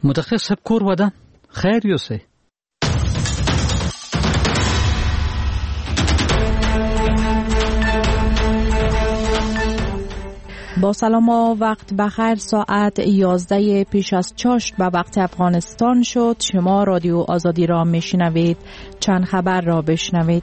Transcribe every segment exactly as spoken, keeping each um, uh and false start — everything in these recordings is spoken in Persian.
متخصص کور ودن خیر یوسه. با سلام و وقت بخیر. ساعت یازده پیش از چاشت به وقت افغانستان شد. شما رادیو آزادی را میشنوید. چند خبر را بشنوید.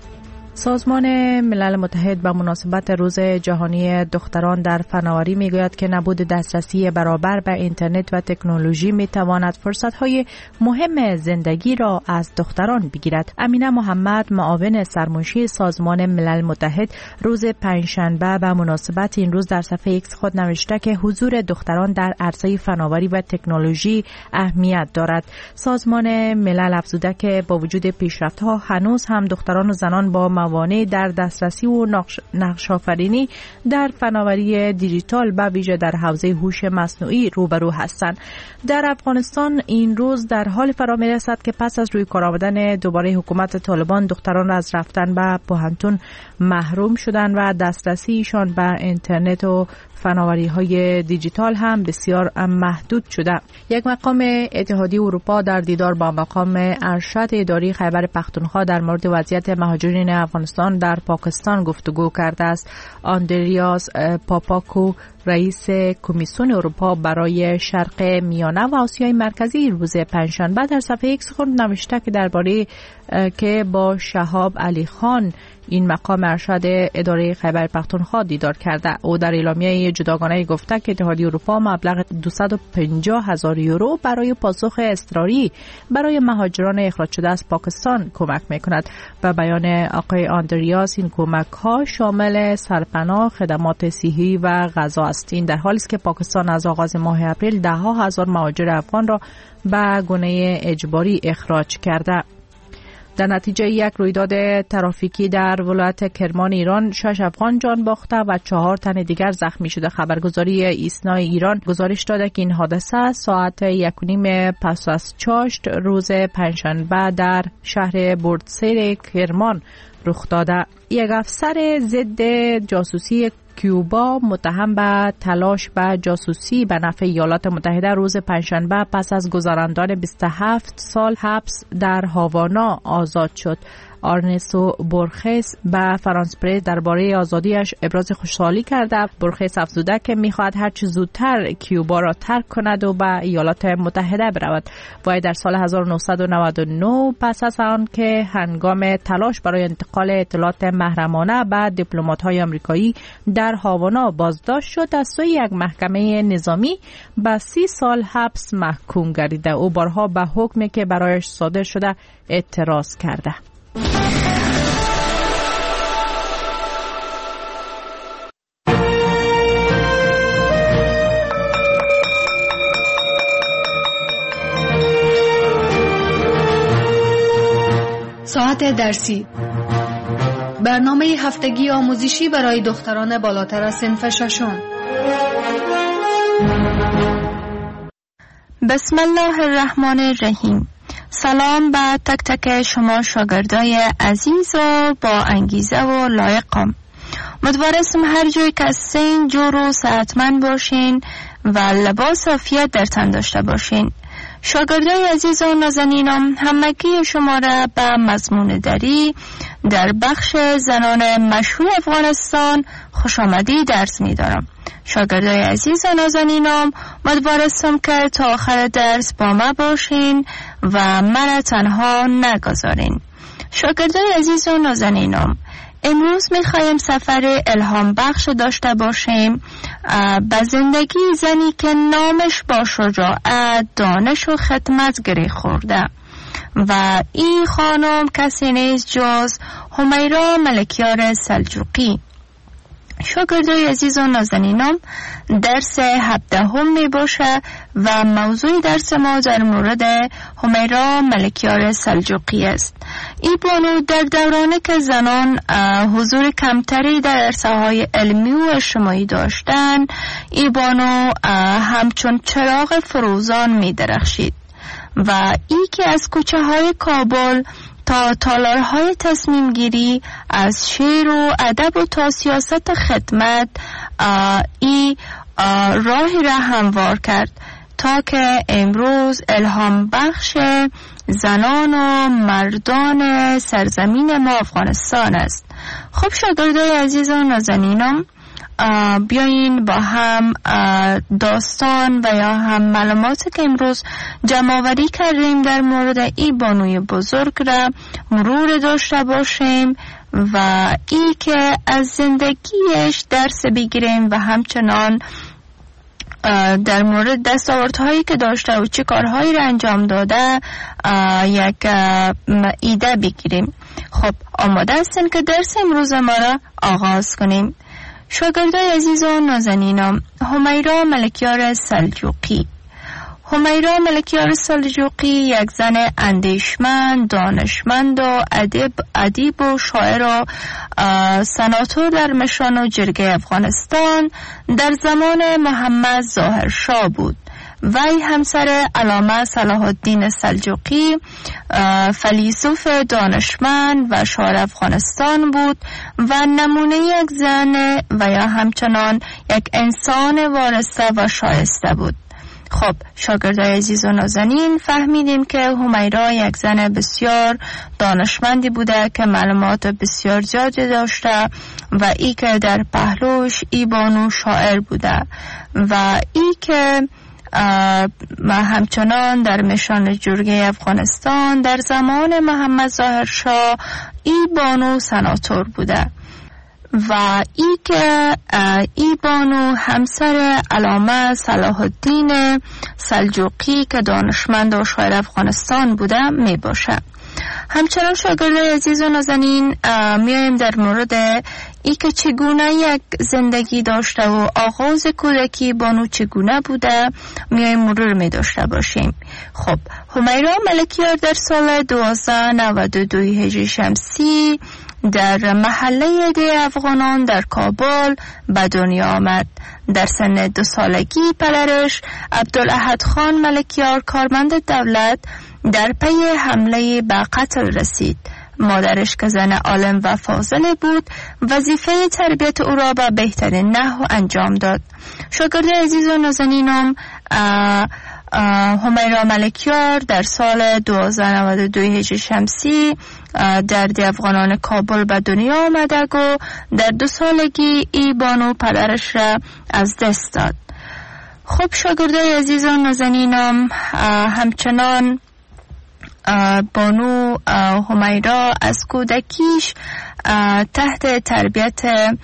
سازمان ملل متحد به مناسبت روز جهانی دختران در فناوری میگوید که نبود دسترسی برابر به اینترنت و تکنولوژی میتواند فرصت‌های مهم زندگی را از دختران بگیرد. امینه محمد، معاون سرمنشی سازمان ملل متحد، روز پنجشنبه به مناسبت این روز در صفحه ایکس خود نوشته که حضور دختران در عرصه فناوری و تکنولوژی اهمیت دارد. سازمان ملل افزوده که با وجود پیشرفت‌ها هنوز هم دختران و زنان با موانع در دسترسی و نقش آفرینی در فناوری دیجیتال به ویژه در حوزه هوش مصنوعی روبرو هستند. در افغانستان این روز در حال فرا میرسد که پس از روی کار آمدن دوباره حکومت طالبان دختران از رفتن به پوهنتون محروم شدند و دسترسیشان به اینترنت و فناوری های دیجیتال هم بسیار محدود شده. یک مقام اتحادیه اروپا در دیدار با مقام ارشد اداری خیبر پختونخوا در مورد وضعیت مهاجرین افغانستان در پاکستان گفتگو کرده است. آندریاس پاپاکو، رئیس کمیسیون اروپا برای شرق میانه و آسیای مرکزی، روز پنجشنبه در صفحه ایکس خود نوشته که درباره که با شهاب علی خان این مقام ارشد اداره خیبر پختونخوا دیدار کرده. او در اعلامیه جداگانه گفته که اتحادیه اروپا مبلغ دویست و پنجاه هزار یورو برای پاسخ اضطراری برای مهاجران اخراج شده از پاکستان کمک میکند. به بیان آقای آندریاس این کمک ها شامل سرپناه، خدمات صحی و غذا است. این در حالی است که پاکستان از آغاز ماه اپریل ده ها هزار مهاجر افغان را به گونه اجباری اخراج کرده. در نتیجه یک رویداد ترافیکی در ولایت کرمان ایران شش افغان جان باخته و چهار تن دیگر زخمی شده. خبرگزاری ایسنا ایران گزارش داده که این حادثه ساعت یک و نیم پس از چاشت روز پنجشنبه در شهر بردسیر کرمان رخ داده. یک افسر ضد جاسوسی کیوبا متهم به تلاش به جاسوسی به نفع ایالات متحده روز پنجشنبه پس از گذراندن بیست و هفت سال حبس در هاوانا آزاد شد. آرنستو بورخس به فرانس پرس درباره آزادیش ابراز خوشحالی کرده. بورخس افزوده که میخواهد هر چه زودتر کیوبا را ترک کند و به ایالات متحده برود. وی در سال هزار و نهصد و نود و نه پس از آن که هنگام تلاش برای انتقال اطلاعات محرمانه به دیپلمات‌های آمریکایی در هاوانا بازداشت شد، از سوی یک محکمه نظامی به سی سال حبس محکوم گردیده. او بارها به حکمی که برایش صادر شده اعتراض کرده. ساعت درسی، برنامه هفتگی آموزشی برای دختران بالاتر از صنف ششم. بسم الله الرحمن الرحیم. سلام به تک تک شما شاگردای عزیز و با انگیزه و لایقم. امیدوارم هر جایی که هستین جور و صحتمند باشین و لباس عافیت در تن داشته باشین. شاگردای عزیز و نازنینم، همگی شما را به مضمون دری در بخش زنان مشهور افغانستان خوش آمدی درس می دارم. شاگردای عزیز و نازنینم، امیدوارم که تا آخر درس با ما باشین و من تنها نگذارین. شاگردای عزیز و نازنینم، امروز میخوایم سفر الهام بخش داشته باشیم به زندگی زنی که نامش با شجاعت، دانش و خدمت گره خورده و این خانم کسی نیست جز همیرا ملکیار سلجوقی. شاگردای عزیز و نازنینم، درس هفدهم می باشه و موضوع درس ما در مورد همیرا ملکیار سلجوقی است. این بانو در دورانی که زنان حضور کمتری در عرصه‌های علمی و اجتماعی داشتن، این بانو همچون چراغ فروزان می درخشید و ای که از کوچه های کابل تا تالارهای تصمیم گیری، از شعر و ادب و تا سیاست خدمت ای راهی را هموار کرد تا که امروز الهام بخش زنان و مردان سرزمین ما افغانستان است. خب شاگردای عزیز و نازنینم، بیاین با هم داستان و یا هم معلوماتی که امروز جمع‌آوری کردیم در مورد این بانوی بزرگ را مرور داشته باشیم و ای که از زندگیش درس بگیریم و همچنان در مورد دستاوردهایی که داشته و چه کارهایی را انجام داده یک ایده بگیریم. خب آماده هستین که درس امروز ما را آغاز کنیم؟ شاگردای عزیز و نازنینم، همیرا ملکیار سلجوقی. همیرا ملکیار سلجوقی یک زن اندیشمند، دانشمند و ادیب ادیب و شاعر و سناتور در مشران و جرگه افغانستان در زمان محمد ظاهر شاه بود. وی همسر علامه صلاح الدین سلجوقی فیلسوف دانشمند و شاعر افغانستان بود و نمونه یک زن و یا همچنان یک انسان وارسته و شایسته بود. خب شاگردای عزیز و نازنین، فهمیدیم که همیرا یک زن بسیار دانشمندی بوده که معلومات بسیار زیادی داشته و ای که در پهلوش ای بانو شاعر بوده و ای که همچنان در مشان جرگه افغانستان در زمان محمد ظاهر شاه ای بانو سناتور بوده و ای که ای بانو همسر علامه صلاح الدین سلجوقی که دانشمند و شاعر افغانستان بوده می باشه. همچنان شاگردای عزیز و نازنین، میایم در مورد ای که چگونه یک زندگی داشته و آغاز کودکی بانو چگونه بوده میایم مرور می داشته باشیم. خب همیرا ملکیار در سال دوازده نود و دو هجری شمسی در محله ده افغانان در کابل به دنیا آمد. در سن دو سالگی پدرش عبدالاحد خان ملکیار کارمند دولت در پی حمله به قتل رسید. مادرش که زن عالم و فاضل بود وظیفه تربیت او را به بهترین نحو انجام داد. شاگرد عزیز و نازنینم، همیرا ملکیار در سال دوازده نود و دو هجری شمسی در ده افغانان کابل به دنیا آمده و در دو سالگی ای بانو پدرش را از دست داد. خب شاگردای عزیز و نازنینم، همچنان بانو همیرا از کودکیش تحت تربیت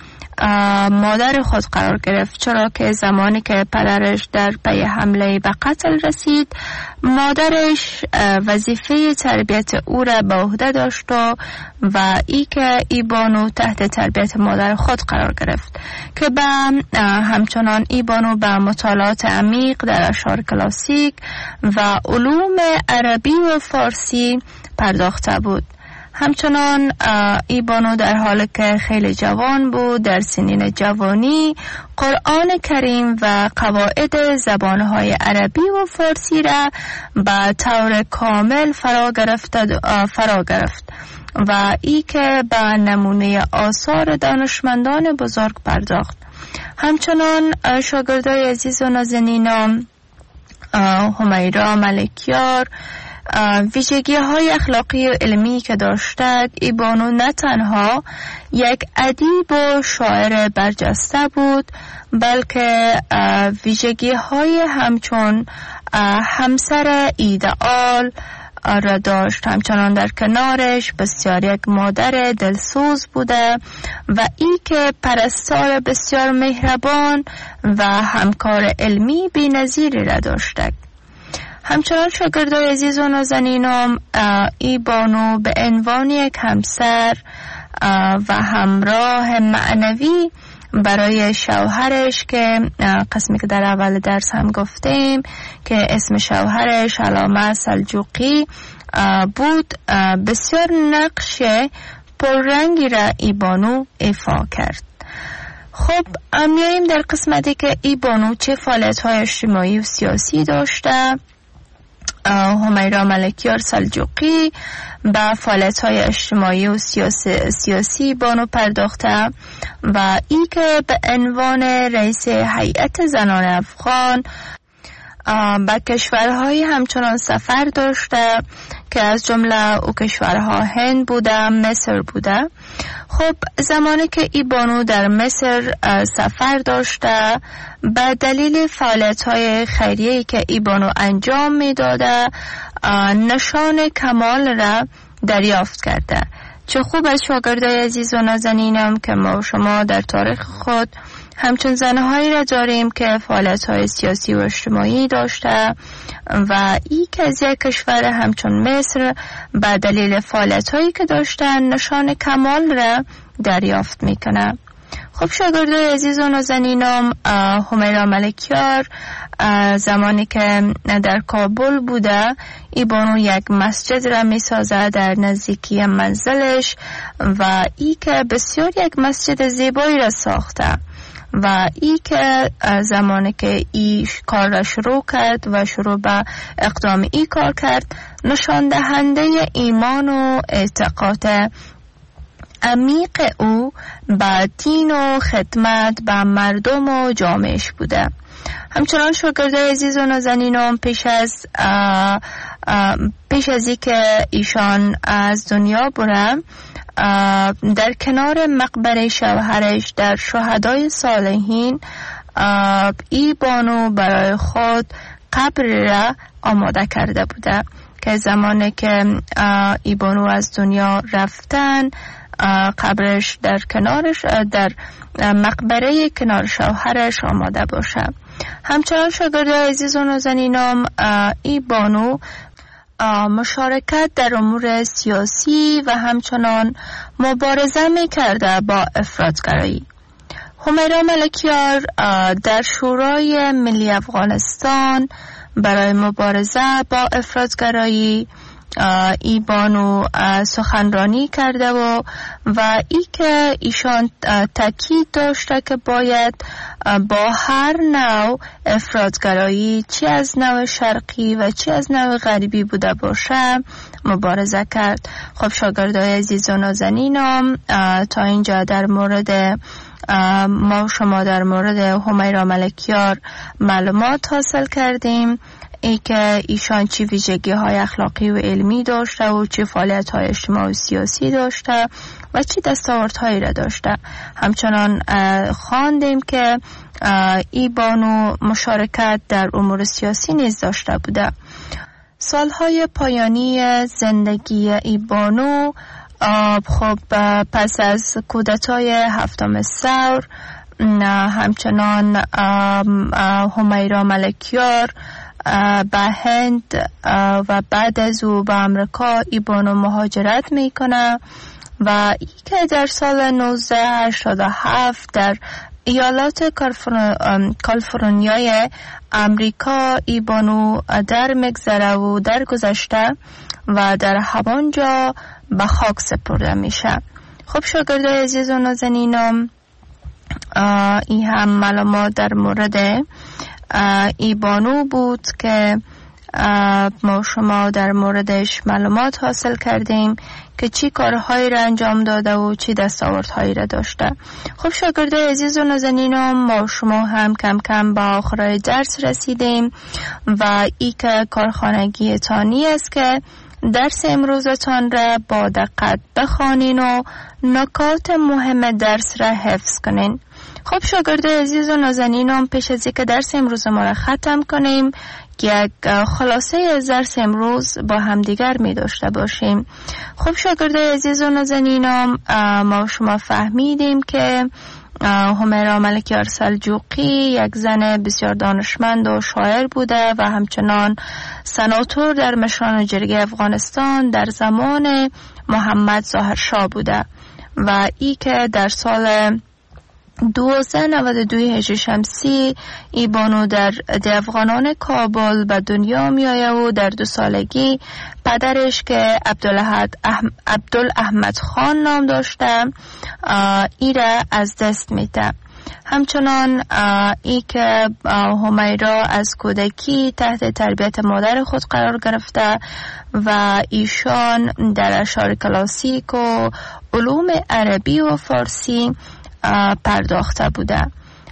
مادر خود قرار گرفت، چرا که زمانی که پدرش در پی حمله به قتل رسید مادرش وظیفه تربیت او را به عهده داشت و ای که ای بانو تحت تربیت مادر خود قرار گرفت که به همچنان ای بانو به مطالعات عمیق در اشعار کلاسیک و علوم عربی و فارسی پرداخته بود. همچنان ای بانو در حالی که خیلی جوان بود در سنین جوانی قرآن کریم و قواعد زبانهای عربی و فارسی را به طور کامل فرا گرفت فرا گرفت و ای که به نمونه آثار دانشمندان بزرگ پرداخت. همچنان شاگردای عزیز و نازنینم، همیرا ملکیار ویژگی های اخلاقی و علمی که داشتند، ای بانو نه تنها یک ادیب و شاعر برجسته بود بلکه ویژگی های همچون همسر ایدئال را داشت. همچنان در کنارش بسیار یک مادر دلسوز بوده و ای که پرستار بسیار مهربان و همکار علمی بی‌نظیری را داشته. همچنان شاگردای عزیز و نازنینم، ای بانو به عنوان یک همسر و همراه معنوی برای شوهرش که قسمی که در اول درس هم گفتیم که اسم شوهرش علامه سلجوقی بود، بسیار نقش پررنگی را ای بانو ایفا کرد. خب میاییم در قسمتی که ای بانو چه فعالیت‌های اجتماعی و سیاسی داشته. همیرا ملکیار سلجوقی به فعالیت‌های اجتماعی و سیاسی, سیاسی بانو پرداخته و ای که به عنوان رئیس هیئت زنان افغان به کشورهای همچنان سفر داشته که از جمله او کشورها هند بوده، مصر بوده. خب زمانی که ای بانو در مصر سفر داشته به دلیل فعالیت‌های خیریه‌ای که ای بانو انجام می‌داده نشان کمال را دریافت کرده. چه خوب از شاگردای عزیز و نازنینم که ما شما در تاریخ خود همچون زنهایی را داریم که فعالیت‌های سیاسی و اجتماعی داشته و ای که از یک کشور همچون مصر به دلیل فعالیت‌هایی که داشتن نشان کمال را دریافت میکنه. خب شاگردای عزیز و نازنینم، همیرا ملکیار زمانی که در کابل بوده ای بانو یک مسجد را می سازه در نزدیکی منزلش و ای که بسیار یک مسجد زیبایی را ساخته و ای که زمانی که ای کار را شروع کرد و شروع به اقدام ای کار کرد نشان دهنده ایمان و اعتقاد عمیق او به دین و خدمت به مردم و جامعهش بوده. همچنان شاگردای عزیز و نازنینم پیش از آ آ پیش از ای که ایشان از دنیا برن در کنار مقبره شوهرش در شهدای صالحین ای بانو برای خود قبر را آماده کرده بوده که زمانی که ای بانو از دنیا رفتن قبرش در کنارش در مقبره کنار شوهرش آماده باشه. همچنان شاگردای عزیز و نازنینم ای بانو مشارکت در امور سیاسی و همچنان مبارزه می کرده با افراطگرایی. همیرا ملکیار در شورای ملی افغانستان برای مبارزه با افراطگرایی ای بانو سخنرانی کرده و و ای که ایشان تاکید داشته که باید با هر نوع افراطگرایی چی از نوع شرقی و چی از نوع غربی بوده باشه مبارزه کرد. خب شاگردای عزیز و نازنینم تا اینجا در مورد ما شما در مورد همیرا ملکیار معلومات حاصل کردیم، ای که ایشان چی ویژگی های اخلاقی و علمی داشته و چی فعالیت های اجتماعی و سیاسی داشته و چی دستاوردهایی را داشته. همچنان خواندیم که ای بانو مشارکت در امور سیاسی نیز داشته بوده. سالهای پایانی زندگی ای بانو خب پس از کودتای هفتم ثور همچنان همیرا ملکیار به هند و بعد از او به امریکا ای بانو مهاجرت میکنه و ای که در سال نوزده هشتاد و هفت در ایالات کالیفرنیای امریکا ای بانو در مگذره و در گذشته و در همانجا به خاک سپرده میشه. خب شاگردای عزیز و نازنینم، این هم معلومات در مورد ای بانو بود که ما شما در موردش معلومات حاصل کردیم که چی کارهایی را انجام داده و چی دستاوردهایی را داشته. خب شاگردای عزیز و نازنینم، ما شما هم کم کم به آخرای درس رسیدیم و ای که کارخانگی تانی است که درس امروزتان را با دقت بخوانین و نکات مهم درس را حفظ کنین. خب شاگردای عزیز و نازنینم، پیش از اینکه درس امروز ما را ختم کنیم یک خلاصه از درس امروز با همدیگر می داشته باشیم. خب شاگردای عزیز و نازنینم، ما شما فهمیدیم که همیرا ملکیار سلجوقی یک زن بسیار دانشمند و شاعر بوده و همچنان سناتور در مشران جرگه افغانستان در زمان محمد ظاهر شاه بوده و ای که در سال دوازده نود و دو هجری شمسی ای بانو در افغانان کابل به دنیا می آید و در دو سالگی پدرش که عبدالاحمد خان نام داشته ای را از دست میده. همچنان ای که همیرا از کودکی تحت تربیت مادر خود قرار گرفته و ایشان در اشعار کلاسیک و علوم عربی و فارسی پرداخته بوده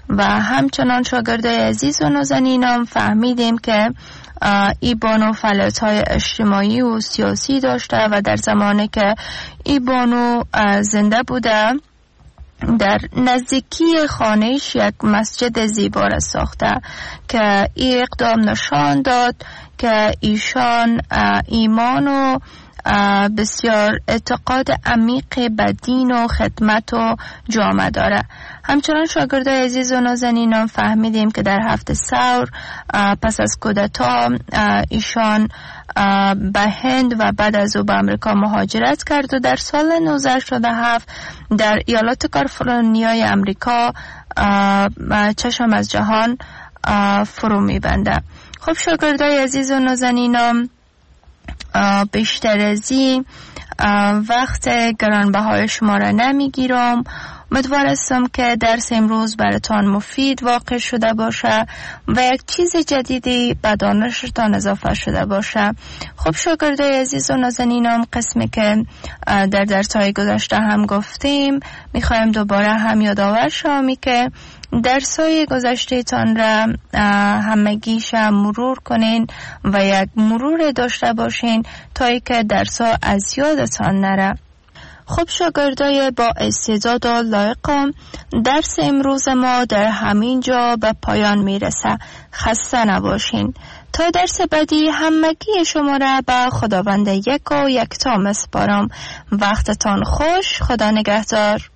و همچنان شاگردای عزیز و نازنینم فهمیدیم که ای بانو فعالیت‌های اجتماعی و سیاسی داشته و در زمانی که ای بانو زنده بوده در نزدیکی خانهش یک مسجد زیبا را ساخته که این اقدام نشان داد که ایشان ایمان و بسیار اعتقاد عمیق به دین و خدمت و جامعه داره. همچنان شاگردای عزیز و نازنینم فهمیدیم که در هفته ثور پس از کودتا ایشان به هند و بعد از او به امریکا مهاجرت کرد و در سال نوزده شصت و هفت در ایالات کالیفرنیای امریکا چشم از جهان فرو میبنده. خب شاگردای عزیز و نازنینم بیشتر از این وقت گرانبهای شما را نمیگیرم. امیدوار هستم که درس امروز براتان مفید واقع شده باشه و یک چیز جدیدی به دانشتان اضافه شده باشه. خب شاگردای عزیز و نازنینم، قسمی که در درس‌های گذشته هم گفتیم میخوایم دوباره هم یادآور شوم که درس‌های گذشته تان را همگیش مرور کنین و یک مرور داشته باشین تا ای که درس‌ها از یادتان نره. خب شاگردای با استعداد و لایقم، درس امروز ما در همین جا به پایان میرسه. خسته نباشین. تا درس بعدی همگی شما را به خداوند یک و یکتا میسپارم. وقتتان خوش. خدا نگهدار.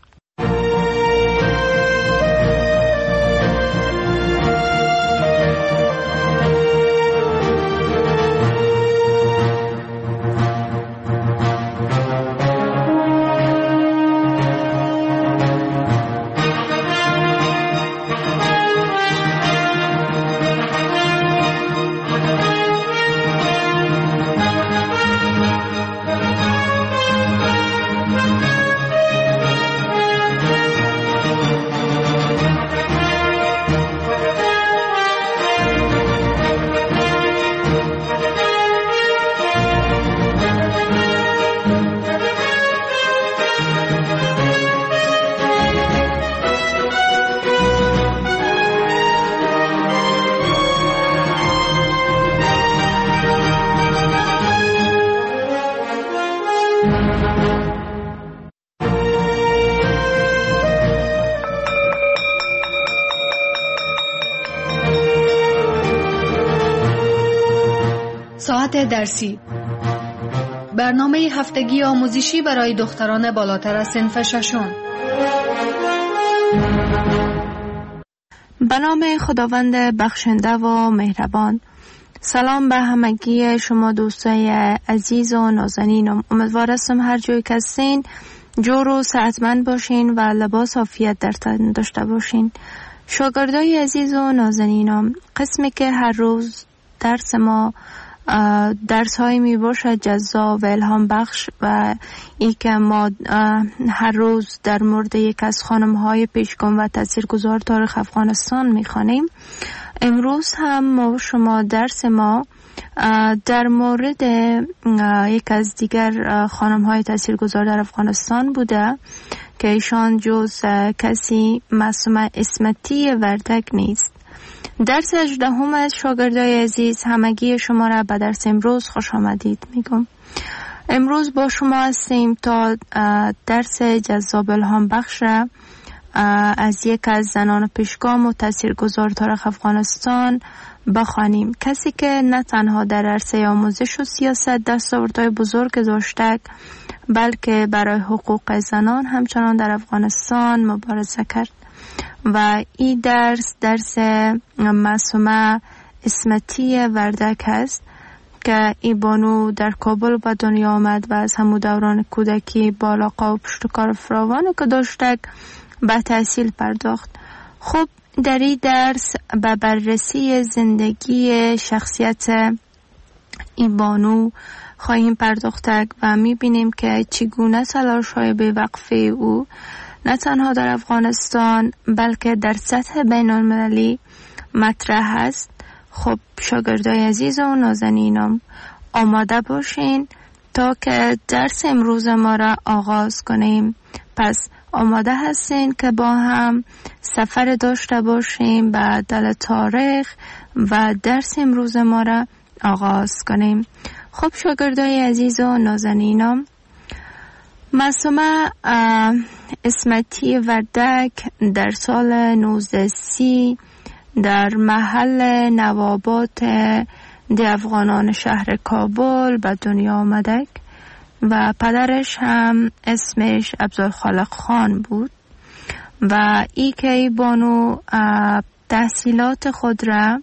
ساعت درسی، برنامه هفتگی آموزشی برای دختران بالاتر از صنف ششم. به نام خداوند بخشنده و مهربان. سلام به همگی شما دوستای عزیز و نازنینم. امیدوار هستم هر جایی که هستین جور و صحتمند باشین و لباس عافیت در تن داشته باشین. شاگردای عزیز و نازنینم، قسمی که هر روز درس ما درس های می باشد جذاب و الهام بخش و ای که ما هر روز در مورد یک از خانم های پیشگام و تاثیرگذار تاریخ افغانستان می خوانیم. امروز هم ما شما درس ما در مورد یک از دیگر خانم های تاثیرگذار در افغانستان بوده که ایشان جز کسی معصومه اسمتی وردک نیست. درس هجدهم از شاگردای عزیز، همگی شما را به درس امروز خوش آمدید میگم. امروز با شما هستیم تا درس جذاب الهام بخش را از یک از زنان پیشگام و تاثیرگذار تاریخ افغانستان بخوانیم. کسی که نه تنها در عرصه آموزش و سیاست دستاوردهای بزرگ داشته بلکه برای حقوق زنان همچنان در افغانستان مبارزه کرد و این درس درس معصومه اسمتی وردک است که این بانو در کابل به دنیا آمد و از همون دوران کودکی با علاقه و پشتکار فراوانی که داشته به تحصیل پرداخت. خب در این درس به بررسی زندگی شخصیت این بانو خواهیم پرداخت و میبینیم که چگونه تلاش‌های بی‌وقفه او نه تنها در افغانستان بلکه در سطح بین المللی مطرح است. خب شاگردای عزیز و نازنینم، آماده باشین تا که درس امروز ما را آغاز کنیم. پس آماده هستین که با هم سفر داشته باشیم به دل تاریخ و درس امروز ما را آغاز کنیم. خب شاگردای عزیز و نازنینم، معصومه اسمتی وردک در سال نوزده سی در محل نوابات ده افغانان شهر کابل به دنیا آمدک و پدرش هم اسمش عبدالخالق خان بود و ای که ای بانو تحصیلات خود را،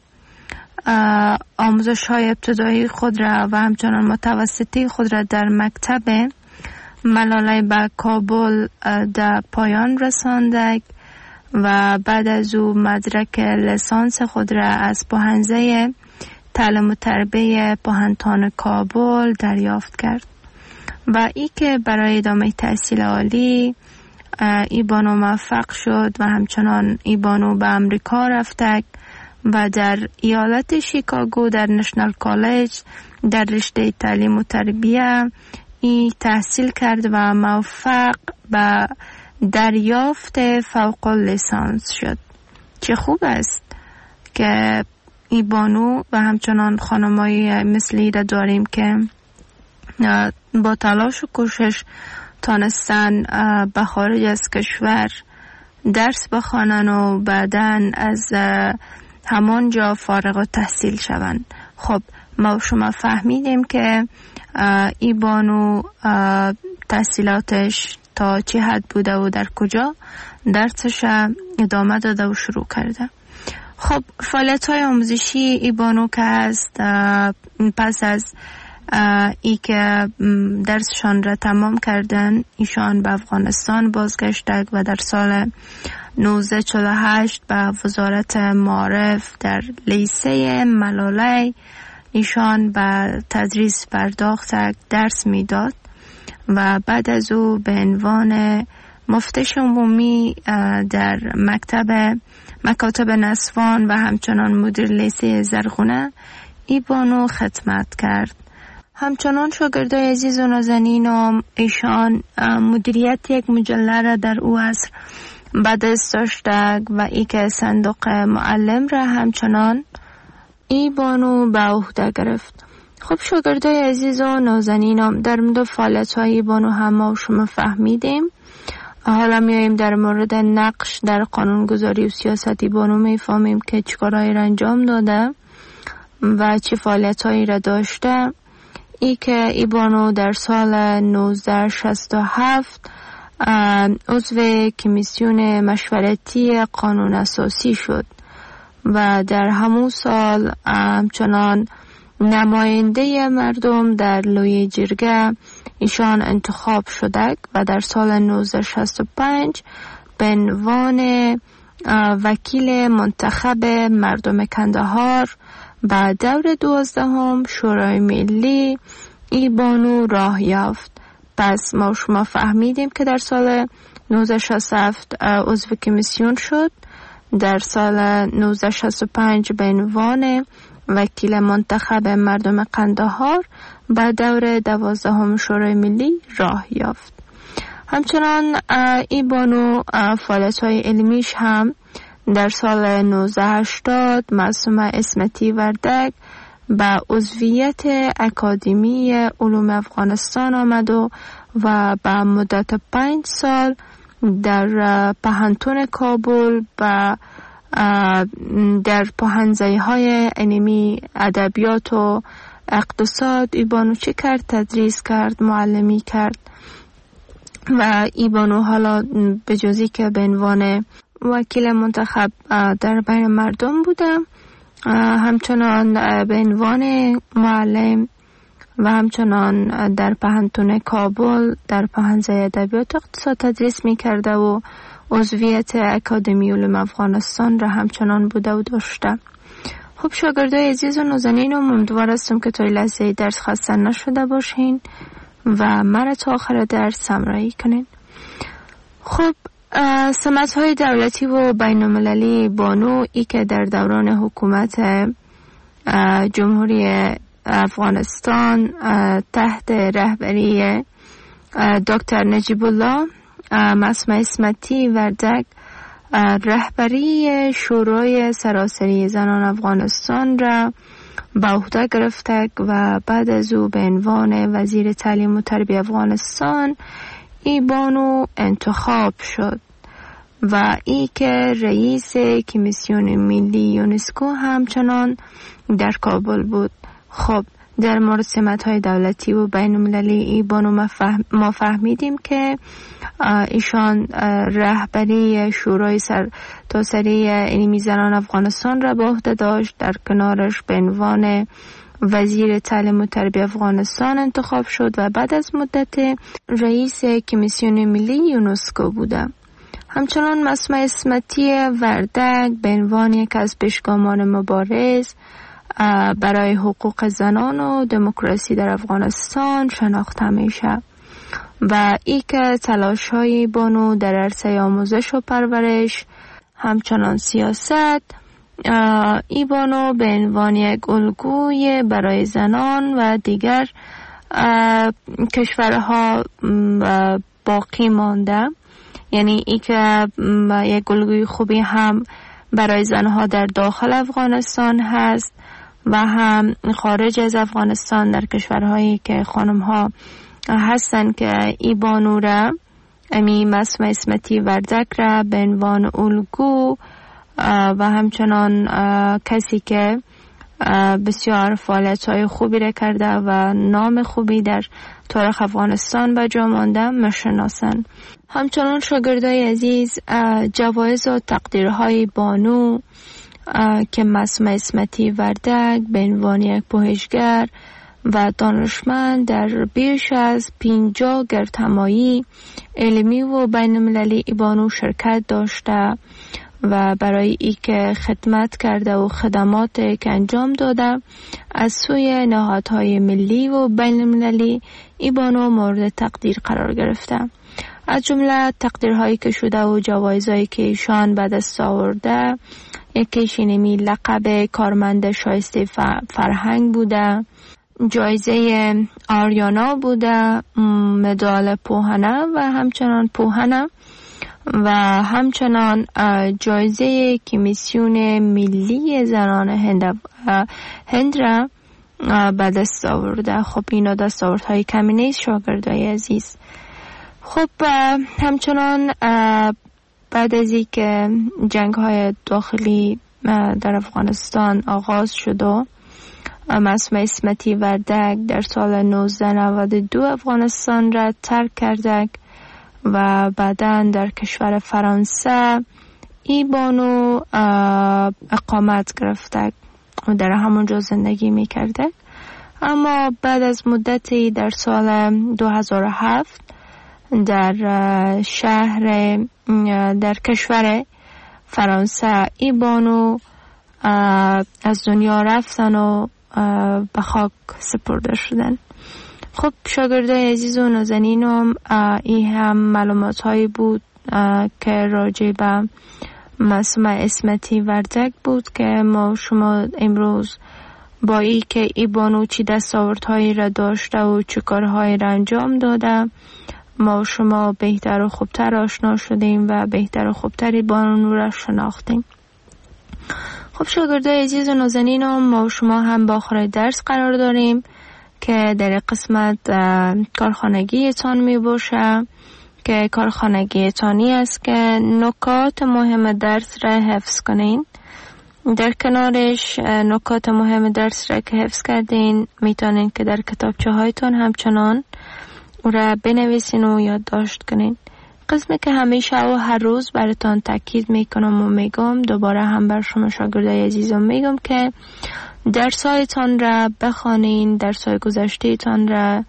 آموزش های ابتدایی خود را و همچنان متوسطی خود را در مکتب ملاله به کابل در پایان رساندک و بعد از او مدرک لیسانس خود را از پوهنځی تعلیم و تربیه پوهنتون کابل دریافت کرد و ای که برای ادامه تحصیل عالی ای بانو موفق شد و همچنان ای بانو به امریکا رفتک و در ایالت شیکاگو در نشنال کالج در رشته تعلیم و تربیه ای تحصیل کرد و موفق به دریافت فوق لیسانس شد. چه خوب است که ای بانو و همچنان خانمایی مثلی را داریم که با تلاش و کوشش تانستن به خارج از کشور درس بخوانن و بعدن از همانجا فارغ التحصیل شوند. خب ما شما فهمیدیم که ای بانو تحصیلاتش تا چه حد بوده و در کجا درسش ادامه داده و شروع کرده. خب فعالیت های آموزشی ای بانو که هست، پس از ای که درسشان را تمام کردن ایشان به افغانستان بازگشتند و در سال نوزده چهل و هشت به وزارت معارف در لیسه ملاله ایشان به تدریس پرداختند، درس میداد و بعد از او به عنوان مفتش عمومی در مکتب مکاتب نسوان و همچنان مدیر لیسه زرغونه ای بانو خدمت کرد. همچنان شاگردای عزیز و نازنینم ایشان مدیریت یک مجله را در او عصر به دست داشتند و ای که صندوق معلم را همچنان ای بانو به عهده گرفت. خب شاگردای عزیز و نازنینم، در مورد فعالیت های ای بانو هم ما شما فهمیدیم. حالا میاییم در مورد نقش در قانونگذاری و سیاست ای بانو میفهمیم که چیکارهایی را انجام داده و چه فعالیت هایی را داشته. ای که ای بانو در سال نوزده شصت و هفت عضو کمیسیون مشورتی قانون اساسی شد و در همون سال همچنان نماینده مردم در لوی جرگه ایشان انتخاب شده و در سال نوزده شصت و پنج به عنوان وکیل منتخب مردم کندهار و دور دوازدهم شورای ملی ای بانو راه یافت. پس ما شما فهمیدیم که در سال نوزده شصت و هفت عضو کمیسیون شد، در سال نوزده شصت و پنج به عنوان وکیل منتخب مردم قندهار و دور دوازدهم شورای ملی راه یافت. همچنان ای بانو فعالیت‌های علمیش هم در سال نوزده هشتاد معصومه اسمتی وردک به عضویت اکادمی علوم افغانستان آمد و و به مدت پنج سال در پوهنتون کابل و در پوهنځی های علمی ادبیات و اقتصاد ای بانو چه کرد؟ تدریس کرد، معلمی کرد و ای بانو حالا به جزی که به عنوان وکیل منتخب در بین مردم بودم، همچنان به عنوان معلم و همچنان در پوهنتون کابل در پوهنځی ادبیات و اقتصاد تدریس می کرده و عضویت اکادمی علوم افغانستان را همچنان بوده و داشته. خب شاگردای عزیز و نازنینم، امیدوار هستم که تا لحظه درس خسته نشده باشین و مرا تا آخر درس همراهی کنین. خب سمت‌های دولتی و بین‌المللی بانو ای که در دوران حکومت جمهوری افغانستان تحت رهبری دکتر نجیب الله مسمع اسمتی وردک رهبری شورای سراسری زنان افغانستان را به عهده گرفته و بعد از او به عنوان وزیر تعلیم و تربیت افغانستان ای بانو انتخاب شد و ای که رئیس کمیسیون ملی یونسکو همچنان در کابل بود. خب در مورد سمت‌های دولتی و بین المللی ای بانو ما فهمیدیم که ایشان رهبری شورای سرتاسری علمی زنان افغانستان را به عهده داشت. در کنارش به عنوان وزیر تعلیم و تربیت افغانستان انتخاب شد و بعد از مدت رئیس کمیسیون ملی یونسکو بوده. همچنان مسمع اسمتی وردک به عنوان یک از پیشگامان مبارز برای حقوق زنان و دموکراسی در افغانستان شناخته میشه و ای که تلاش های بانو در عرصه آموزش و پرورش همچنان سیاست ای بانو به عنوان یک الگوی برای زنان و دیگر کشورها باقی مانده، یعنی ای که یک الگوی خوبی هم برای زنها در داخل افغانستان هست و هم خارج از افغانستان در کشورهایی که خانم‌ها هستن که ای بانو را امی مسمع اسمتی وردک را به عنوان الگو و همچنان کسی که بسیار فعالیت‌های خوبی را کرده و نام خوبی در تاریخ افغانستان به جا مانده میشناسند. همچنان شاگردای عزیز جوایز و تقدیرهای بانو که مسمع اسمتی وردک به عنوان یک پژوهشگر و دانشمند در بیش از پنجاه گردهمایی علمی و بین المللی ای بانو شرکت داشته و برای ای که خدمت کرده و خدمات که انجام داده از سوی نهادهای ملی و بین المللی ای بانو مورد تقدیر قرار گرفته. از جمله تقدیرهایی که شده و جوایزهایی که ایشان به دست آورده یکیش اینمی لقب کارمند شایسته فرهنگ بوده، جایزه آریانا بوده، مدال پوهنه و همچنان پوهنه و همچنان جایزه کمیسیون ملی زنان هند هند را به دست آورده. خب اینا دستاوردهای کمی نیست شاگردای عزیز. خب همچنان بعد از این که جنگ های داخلی در افغانستان آغاز شد و مسمع اسمتی وردک در سال نوزده نود و دو افغانستان را ترک کرده و بعداً در کشور فرانسه ای بانو اقامت گرفته و در همونجا زندگی می کرده. اما بعد از مدتی در سال دو هزار و هفت در شهر در کشور فرانسه ای بانو از دنیا رفتن و به خاک سپرده شدن. خب شاگردای عزیز و نازنینم این هم معلومات هایی بود که راجع به مسمع اسمتی وردک بود که ما شما امروز با ای که ای بانو چی دستاوردهایی را داشته و چه کارهایی را انجام داده ما شما بهتر و خوبتر آشنا شدیم و بهتر و خوبتر بانو را شناختیم. خب شاگردای عزیز و نازنینم ما شما هم با آخر درس قرار داریم که در قسمت کارخانگی تان می باشه که کارخانگی تانی است که نکات مهم درس را حفظ کنین. در کنارش نکات مهم درس را که حفظ کردین میتونین که در کتابچه هایتون همچنان او را بنویسین و یادداشت کنین. قسمی که همیشه و هر روز براتون تاکید میکنم و میگم دوباره هم بر شما شاگردای عزیزم میگم که درسایتان را بخوانین، درسای گذشتهتان را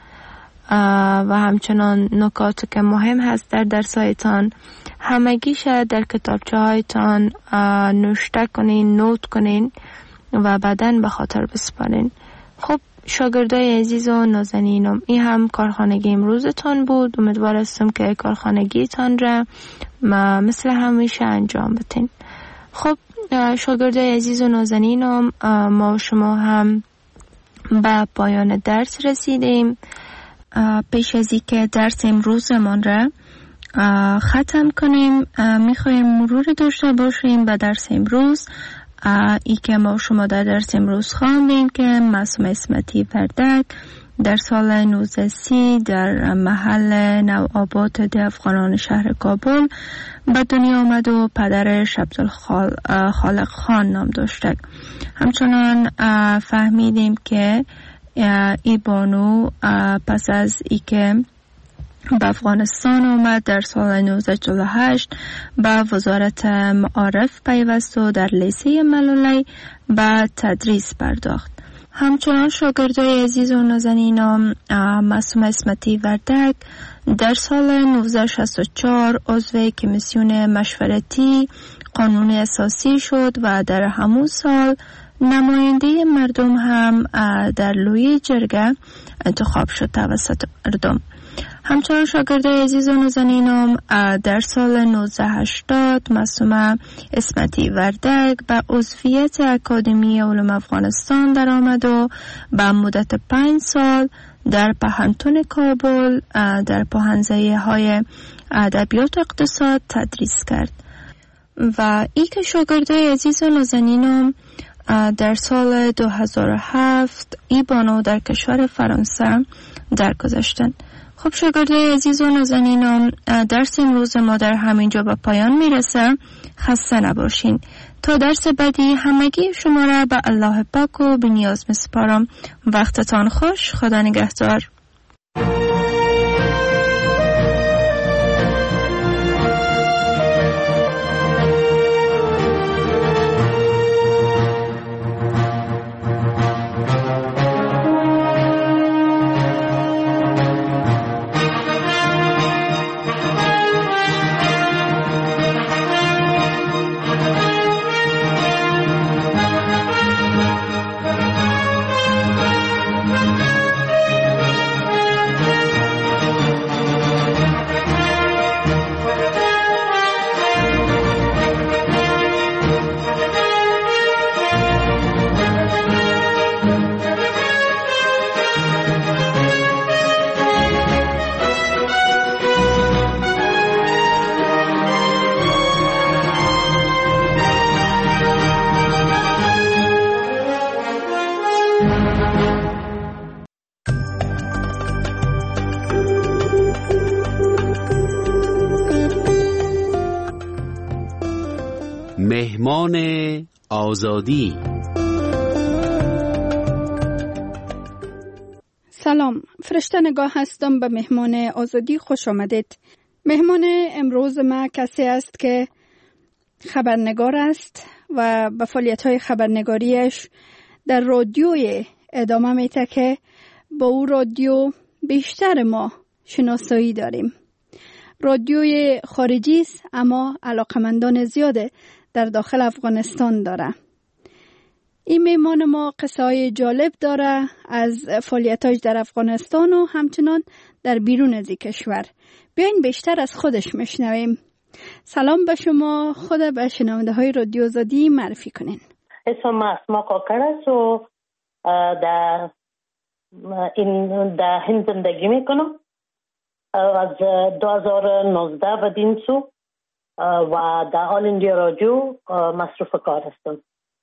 و همچنان نکات که مهم هست در درسایتان همگیش در کتابچه هایتان نوشته کنین، نوت کنین و بعداً به خاطر بسپارین. خب شاگردای عزیز و نازنینم این هم کارخانگی امروزتان بود. امیدوار هستم که کارخانگیتان را مثل همیشه انجام بدین. خب شاگردای عزیز و نازنینم ما شما هم به پایان درس رسیدیم. پیش از اینکه درس امروزمان را ختم کنیم، میخوایم مرور داشته باشیم به درس امروز. ای که ما شما در درس امروز خواندیم که معصومه اسمتی وردک در سال نوزده سی در محل نوآباد ده افغانان شهر کابل به دنیا آمد و پدرش عبدالخالق خان نام داشته. همچنان فهمیدیم که ای بانو پس از ای که به افغانستان آمد در سال نوزده چهل و هشت به وزارت معارف پیوست و در لیسه ملولی به تدریس پرداخت. همچنان شاگردای عزیز و نازنینم معصومه اسمتی وردک در سال نوزده شصت و چهار عضو کمیسیون مشورتی قانون اساسی شد و در همون سال نماینده مردم هم در لوی جرگه انتخاب شد توسط مردم. همچنان شاگردای عزیز و نازنینم در سال نوزده هشتاد معصومه اسمتی وردک به عضویت اکادمی علوم افغانستان در آمد و به مدت پنج سال در پهنتون کابل در پوهنځی های ادبیات و اقتصاد تدریس کرد. و ای که شاگردای عزیز و نازنینم در سال دو هزار و هفت ای بانو در کشور فرانسه درگذشتند. خب شاگردای عزیز و نازنینم، درس امروز ما در همینجا به پایان میرسه. خسته نباشین. تا درس بعدی همگی شما را به الله پاک و به نیاز میسپارم. وقتتان خوش. خدا نگهدار. مهمان آزادی. سلام، فرشته نگاه هستم. به مهمان آزادی خوش آمدید. مهمان امروز ما کسی است که خبرنگار است و به فعالیت‌های خبرنگاریش در رادیوی ادامه میده که با او رادیو بیشتر ما شناسایی داریم. رادیوی خارجی است اما علاقمندان زیاده در داخل افغانستان داره. این میمان ما قصه های جالب داره از فعالیتاش در افغانستان و همچنان در بیرون از کشور. بیاین بیشتر از خودش میشنویم. سلام به شما، خود به شنونده های رادیو آزادی معرفی کنین. اسم اسما کاکر است و در این در هند زندگی میکنم. از دو هزار و نوزده به دین سو و در آل اندیا رادیو مصروف کار هستم.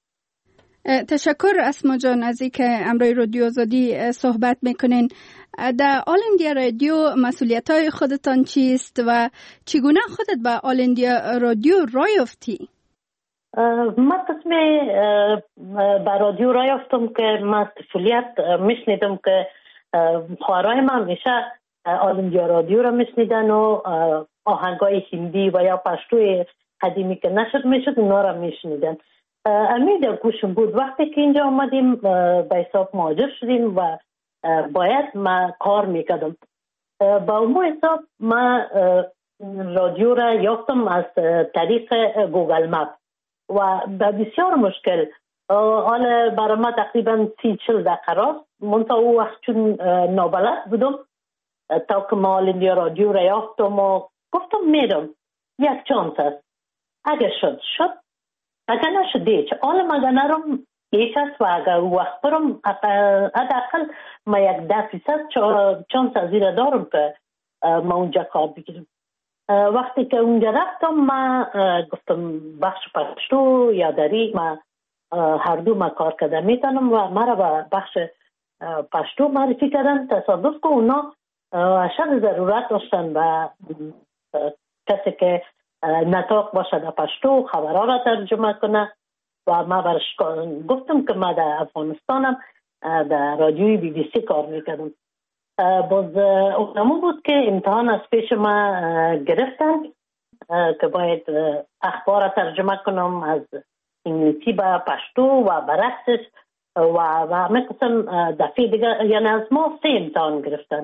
تشکر اسما جان از اینکه امروی رادیو آزادی صحبت میکنین. در آل اندیا رادیو مسئولیت های خودتان چیست و چگونه خودت به آل اندیا رادیو راه یافتی؟ من قسم به رادیو راه یافتم که من طفولیت میشنیدم که خواهرای من میشه آل اندیا رادیو را میشنیدن و آهنگای هندی و یا پشتوی قدیمی که نشد میشد اونا را میشنیدن. امید در گوشم بود. وقتی که اینجا آمدیم به حساب مهاجر شدیم و باید من کار میکردم. با اون حساب من رادیو را یافتم از طریق گوگل مپ و به بسیار مشکل. حالا برای ما تقریبا سی چل دقیقه راست. منطقه او وقت چون نابلد بودم تا که ما آل اندیا رادیو را یافتم و گفتم میرم. یک چانس است. اگر شد شد. اگر نشد دیچ. حالا مگه نرم یک است و اگر وقت برم حداقل ما یک ده فیصد چانس از این دارم که ما اونجا کار بگیرم. وقتی که اونجا رفتم من گفتم بخش پشتو یا دری من هر دو ما کار کردم میتونم و مرا به بخش پشتو معرفی کردن. تصادف که اونا اشد ضرورت داشتن و کسی که نطاق باشه در پشتو خبرها را ترجمه کنه و ما برش گفتم که ما در افغانستانم در رادیوی بی بی سی کار میکردم. باز اونمو بود که امتحان از پیش ما گرفتن که باید اخبار را ترجمه کنم از انگلیسی به پشتو و برعکسش و همه قسم. دفعه دیگه یعنی از ما سه امتحان گرفتن.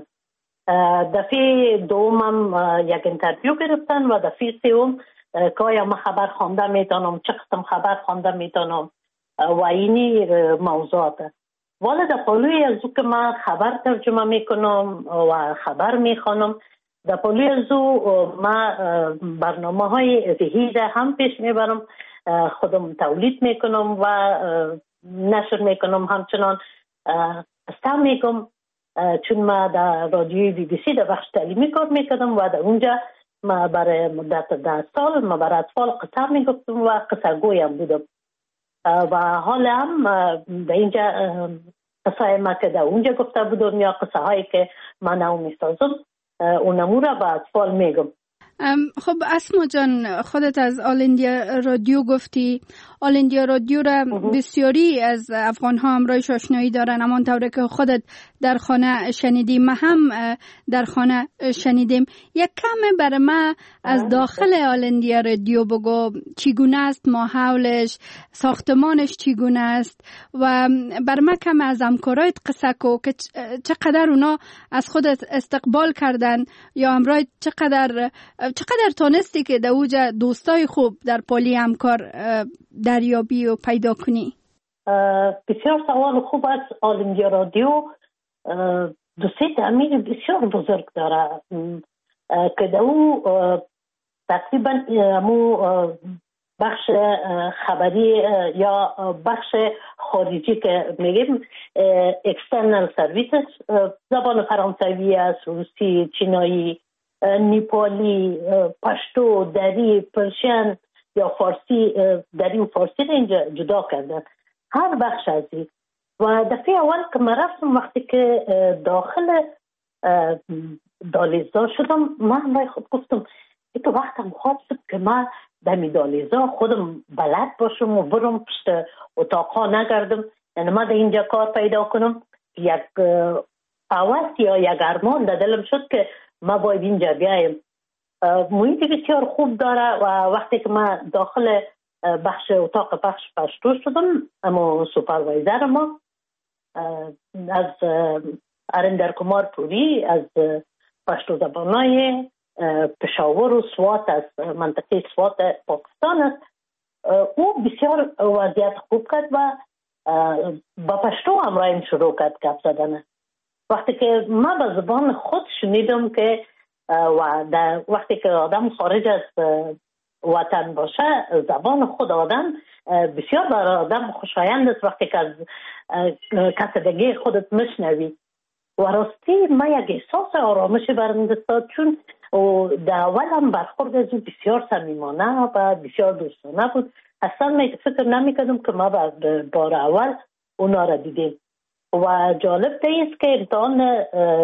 دفعه دومم یک انترویو گرفتن و دفعه سوم که آیا ما خبر خوانده میتونم، چه قسم خبر خوانده میتونم و اینی موضوعات. والا در پالوی از او که من خبر ترجمه میکنم و خبر میخوانم، در پالوی از او من برنامه های ذهیده هم پیش میبرم، خودم تولید میکنم و نشر میکنم. همچنان استم میکنم چون ما در رادیوی بی بی سی در بخش تعلیمی کار میکردم و در اونجا ما برای مدت ده سال ما برای اطفال قصه میگفتم و قصه گویم بودم و حالا هم در اینجا قصه ما که در اونجا گفته بودم یا قصه هایی که من نو میسازم اونمو را به اطفال میگم. خب اسما جان، خودت از آل اندیا رادیو گفتی. آل اندیا رادیو را بسیاری از افغان ها همراهش آشنایی دارن، اما طوری که خودت در خانه شنیدیم ما هم در خانه شنیدیم. یک کم برای ما از داخل آل اندیا رادیو بگو، چگونه است ماحولش، ساختمانش چگونه است و بر ما کم از همکارایت قصه کو که چقدر اونا از خودت استقبال کردن یا همراه چقدر چقدر تونستی که در اوجا دوستای خوب در پالی همکار دریابی و پیدا کنی؟ بسیار سوال خوب است. آل اندیا رادیو دوستی تعمیر بسیار بزرگ داره که در او تقریبا همو بخش خبری یا بخش خارجی که میگیم اکسترنال سرویسز، زبان فرانسوی است، روسی، چینایی، نیپالی، پشتو، دری، پرشین یا فارسی. دری و فارسی را اینجا جدا کردن هر بخش از این. و دفعه اول که من رفتم وقتی که داخل دالیزا شدم من برای خود گفتم ای تو وقتم خواب شد که من دمی دالیزا خودم بلد باشم و برم پشت اتاقا نگردم، یعنی من در اینجا کار پیدا کنم. یک آواز یا یک ارمان در دلم شد که ما باید اینجا بیایم. محیط بسیار خوب داره و وقتی که من داخل بخش اتاق بخش پشتو شدم، اما سوپروایزر ما از ارندر کمار پوری از پشتو زبانای پشاور و سوات از منطقه سوات پاکستان است. او بسیار وضعیت خوب کرد و با پشتو همراهیم شروع کرد گپ زدن. وقتی که من به زبان خود شنیدم که و در وقتی که آدم خارج از وطن باشه زبان خود آدم بسیار برای آدم خوشایند است وقتی که از کسدگی خودت مشنوی. و راستی من یک احساس آرامش برم داد چون در اول هم برخورد از او بسیار صمیمانه و بسیار دوستانه بود. اصلا من فکر نمی‌کردم که ما بار اول اونا را دیدیم. و جالب است که امتحان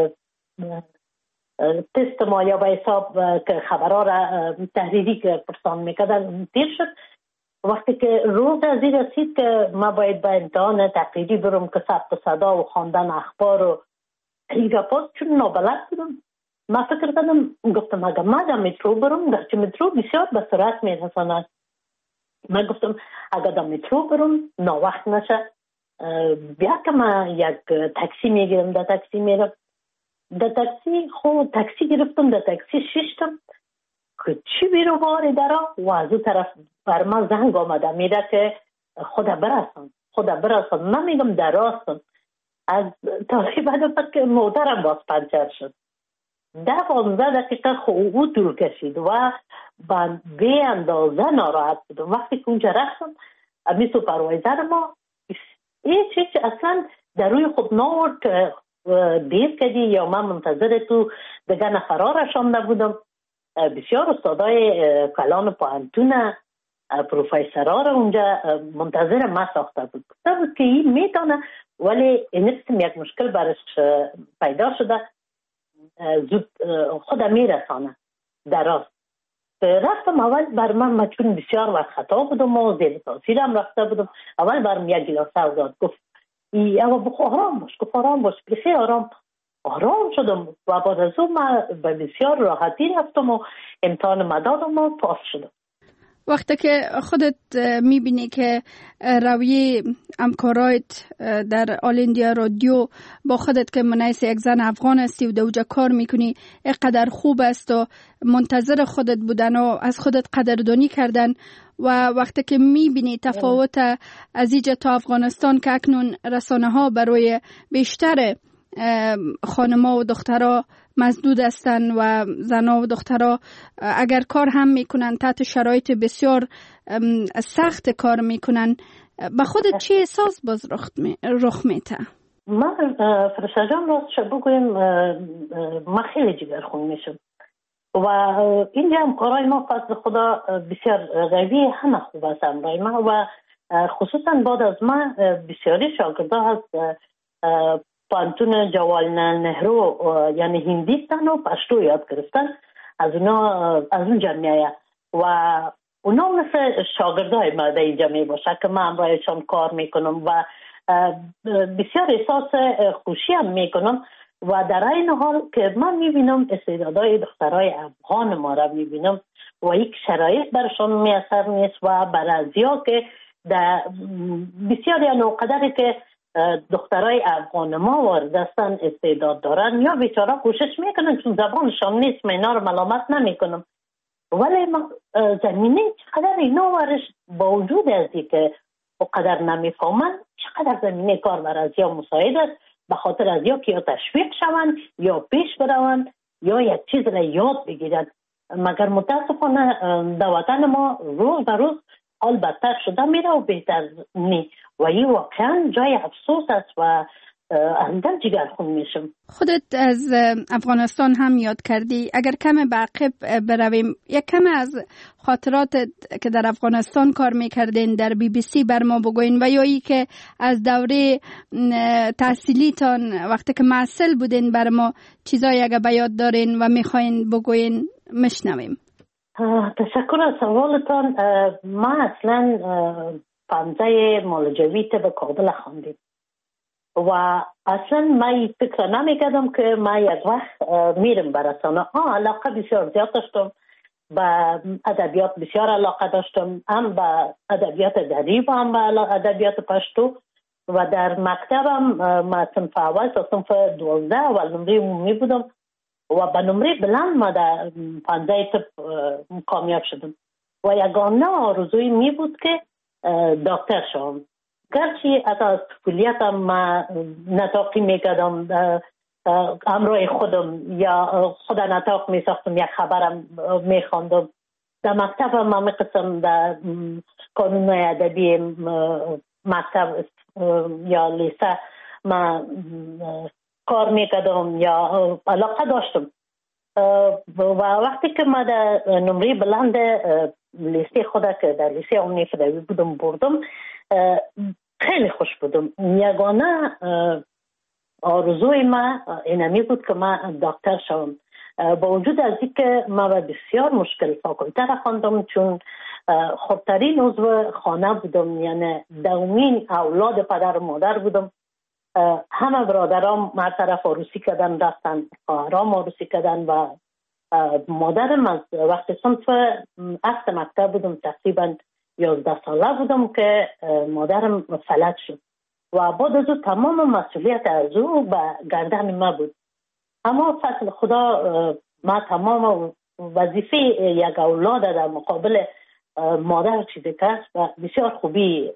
تست ما یا به حساب که خبرها را تحریری که پرسان میکردن دیر شد. وقتی که روز از این رسید که ما باید به امتحان تقریری برم که ثبت صدا و خواندن اخبار و این گپات، چون نابلد بودم ما فکر کردم گفتم اگر ما در مترو برم، در چه مترو بسیار به سرعت میرساند، من گفتم اگر در مترو برم ناوقت نشه بیا که من یک تاکسی میگیرم. در تاکسی میرم، در تاکسی خود تاکسی گرفتم، در تاکسی ششتم که چی بیرو باری درا و از اون طرف بر من زنگ آمده میده که خدا برسن خدا برسن. من میگم در راستم. از تاکی بعد که مادرم باز پنچر شد. ده پانزده دقیقه خوبو طول کشید و من به اندازه ناراحت بودم. وقتی که اونجا رفتم امی سوپروایزر ما هیچ هیچ اصلا در روی خود ناورد که دیر کردی یا من منتظر تو دیگه نفرها رشانده بودم. بسیار استادای کلان پوهنتون پروفیسورها را اونجا منتظر ما ساخته بود. گفته بود که این میتونه، ولی این یک مشکل برش پیدا شده، زود خود میرسانه دراز. رفتم اول بر من مچون بسیار وقت خطا بودم و زیر تاثیرم رفته بودم. اول برم یک گلاسه و داد، گفت ای اما بخو آرام باش، گفت آرام باش، بخی آرام آرام شدم و بعد از اون من به بسیار راحتی رفتم و امتحان مدادم و پاس شدم. وقتی که خودت میبینی که رویه همکارایت در آل اندیا رادیو با خودت که منیس یک زن افغان هستی و دوجا کار میکنی اینقدر خوب است و منتظر خودت بودن و از خودت قدردانی کردن، و وقتی که میبینی تفاوت از اینجا تا افغانستان که اکنون رسانه ها برای بیشتر خانما و دخترها مسدود هستن و زنها و دخترها اگر کار هم میکنن تحت شرایط بسیار سخت کار میکنن، به خودت چی احساس باز رخ میته؟ من فرشته جان راستش بگویم من خیلی جگرخون میشم و اینجا هم کارهای ما فضل خدا بسیار قوی همه خوب است امرای ما، و خصوصا بعد از ما بسیاری شاگرده هست پانتون جواهرلال نهرو یعنی هندیستان و پشتو یاد گرفتن، از اونا از اون جمعیه و اونا مثل شاگردای ما در اینجا می باشه که من امرایشان کار میکنم و بسیار احساس خوشی هم میکنم. و در این حال که من میبینم استعدادهای دخترای افغان ما را میبینم و یک شرایط برشان میسر نیست و برازیا که در بسیار یا نوقدری که دخترای افغان ما واردستن استعداد دارن یا بیچاره کوشش میکنن چون زبانشان نیست، من اینا رو ملامت نمیکنم، ولی زمینه چقدر اینا ورش با وجود ازی که اقدر نمیفهمن چقدر زمینه کار برازیا مساعد است، به خاطر از یا که یا تشویق شوند یا پیش بروند یا یک چیز را یاد بگیرند. مگر متاسفانه در وطن ما روز به روز حال بدتر شده میره و بهتر نی و این واقعا جای افسوس است و اندر جگر خون میشم. خودت از افغانستان هم یاد کردی، اگر کم به عقب برویم یک کم از خاطرات که در افغانستان کار میکردین در بی بی سی بر ما بگوین و یا ای که از دوره تحصیلیتان وقتی که معسل بودین بر ما چیزایی اگر به یاد دارین و میخواین بگوین مشنویم. تشکر از سوالتان. ما اصلا پانزه مالجویت به کابل خواندیم و اصلا من فکر نمیکردم که من یک وقت میرم به رسانه. آه علاقه بسیار زیاد داشتم، به ادبیات بسیار علاقه داشتم، هم به ادبیات دری و هم به ادبیات پشتو و در مکتبم ما صنف اول تا صنف دوازده اول نمره عمومی بودم و به نمره بلند ما در پانزه تپ کامیاب شدم و یگانه آرزوی می بود که دکتر شوم. گرچه از طفولیتم ما نطاقی میکردم همراه خودم یا خدا نطاق میساختم، یک خبرم میخواندم. در مکتبم ما میقسم در کانون ادبی مکتب یا لیسه ما کار میکردم یا علاقه داشتم و وقتی که ما در نمره بلند لیسه خدا که در لیسه عمومی فدایی بودم بردم خیلی خوش بودم. یگانه آرزوی ما اینمی بود که من دکتر شوم. با وجود از این که من بسیار مشکل فاکولته را خواندم چون خودترین عضو خانه بودم، یعنی دومین اولاد پدر و مادر بودم. همه برادرام ما طرف عروسی کردن رفتن، خواهرام عروسی کردن و مادرم از وقتی صنف هفت مکتب بودم تقریبا یازده ساله بودم که مادرم فلج شد و بعد از او تمام مسئولیت از او به گردن ما بود. اما فضل خدا ما تمام وظیفه یک اولاد در مقابل مادر چیزی کرد و بسیار خوبی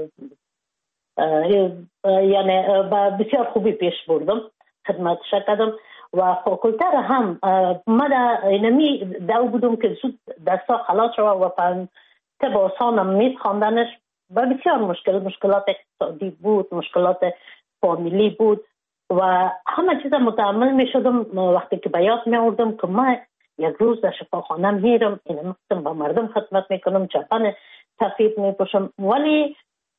یعنی بسیار خوبی پیش بردم، خدمتش کردم و فاکولته را هم ما در اینمی دو بودم که زود دستا خلاص شد و فهم طب آسانم نیست خواندنش و بسیار مشکل مشکلات اقتصادی بود، مشکلات فامیلی بود و همه چیز متحمل می شدم. وقتی که به یاد می آوردم که من یک روز در شفاخانه میرم، این مقسم با مردم خدمت میکنم، چپن سفید میپوشم. ولی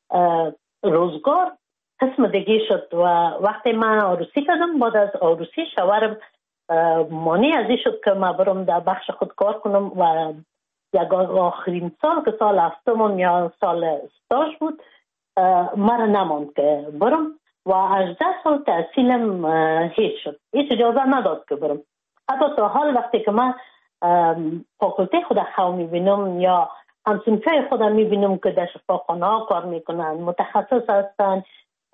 روزگار قسم دیگه شد و وقتی من عروسی کردم، بعد از عروسی شوهرم مانع از این شد که من برم در بخش خود کار کنم و یک آخرین سال که سال هفتمون یا سال استاژ بود مرا نماند که برم و هجده سال تحصیلم هیچ شد، هیچ اجازه نداد که برم. حتی تا حال وقتی که من فاکولته خود خواه میبینم یا همسنفه خود میبینم که در شفاخانه ها کار میکنن، متخصص هستن،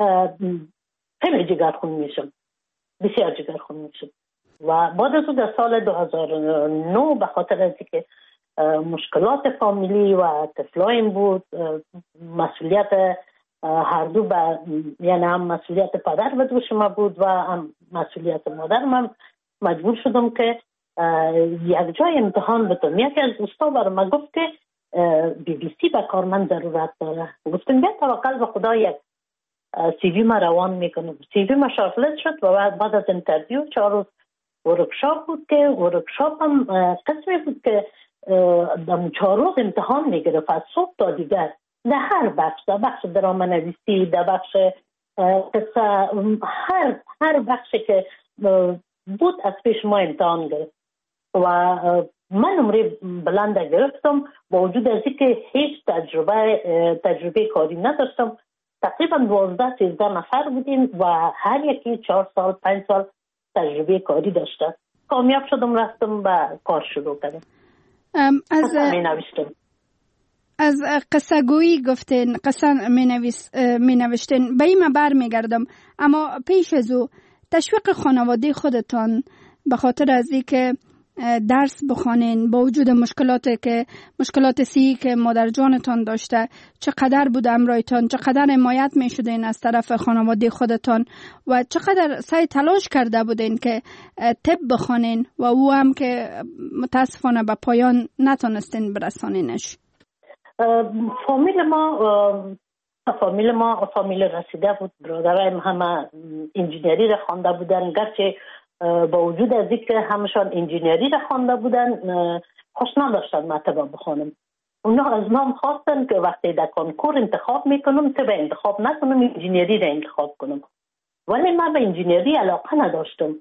خیلی جگرخون میشم، بسیار جگرخون میشم. و بعد از در سال دو هزار و نه به خاطر از که مشکلات فامیلی و طفلایم بود، مسئولیت هر دو به یعنی هم مسئولیت پدر به دوش ما بود و هم مسئولیت مادر، من مجبور شدم که یک جای امتحان بتونم. یکی از دوستا برای من گفت که بی بی سی به کار من ضرورت داره. گفتم بیا توکل به خدا، یک سی وی ما روان میکنم. سی وی ما شارتلیست شد و بعد از انترویو چهار روز ورکشاپ بود که ورکشاپ هم قسمی بود که در چهار روز امتحان میگرفت از صبح تا دیگر در هر بخش، در بخش درام نویسی، در بخش قصه، هر هر بخشی که بود از پیش ما امتحان گرفت و من نمره بلند گرفتم با وجود از اینکه هیچ تجربه تجربه کاری نداشتم. تقریبا دوازده سیزده نفر بودیم و هر یکی چهار سال پنج سال تجربه کاری داشته. کامیاب شدم، رفتم و کار شروع کردم. از می نوشتم. از قصه گویی گفتین، قصه می, نویس، می نوشتین، به این بر می گردم. اما پیش از او تشویق خانواده خودتان به خاطر از این که درس بخوانین با وجود مشکلاتی که مشکلات سی که مادر جانتان داشته، چقدر بود امرایتان، چقدر حمایت می شدین از طرف خانواده خودتان و چقدر سعی تلاش کرده بودین که طب بخوانین و او هم که متاسفانه به پایان نتونستین برسانینش؟ فامیل ما فامیل ما فامیل رسیده بود. برادرایم همه انجینیری را خوانده بودن، گرچه با وجود از اینکه همشان انجینیری را خوانده بودن خوش نداشتن مطلب بخونم. اونا از من خواستن که وقتی در کنکور انتخاب میکنم طب انتخاب نکنم، انجینیری را انتخاب کنم. ولی من به انجینیری علاقه نداشتم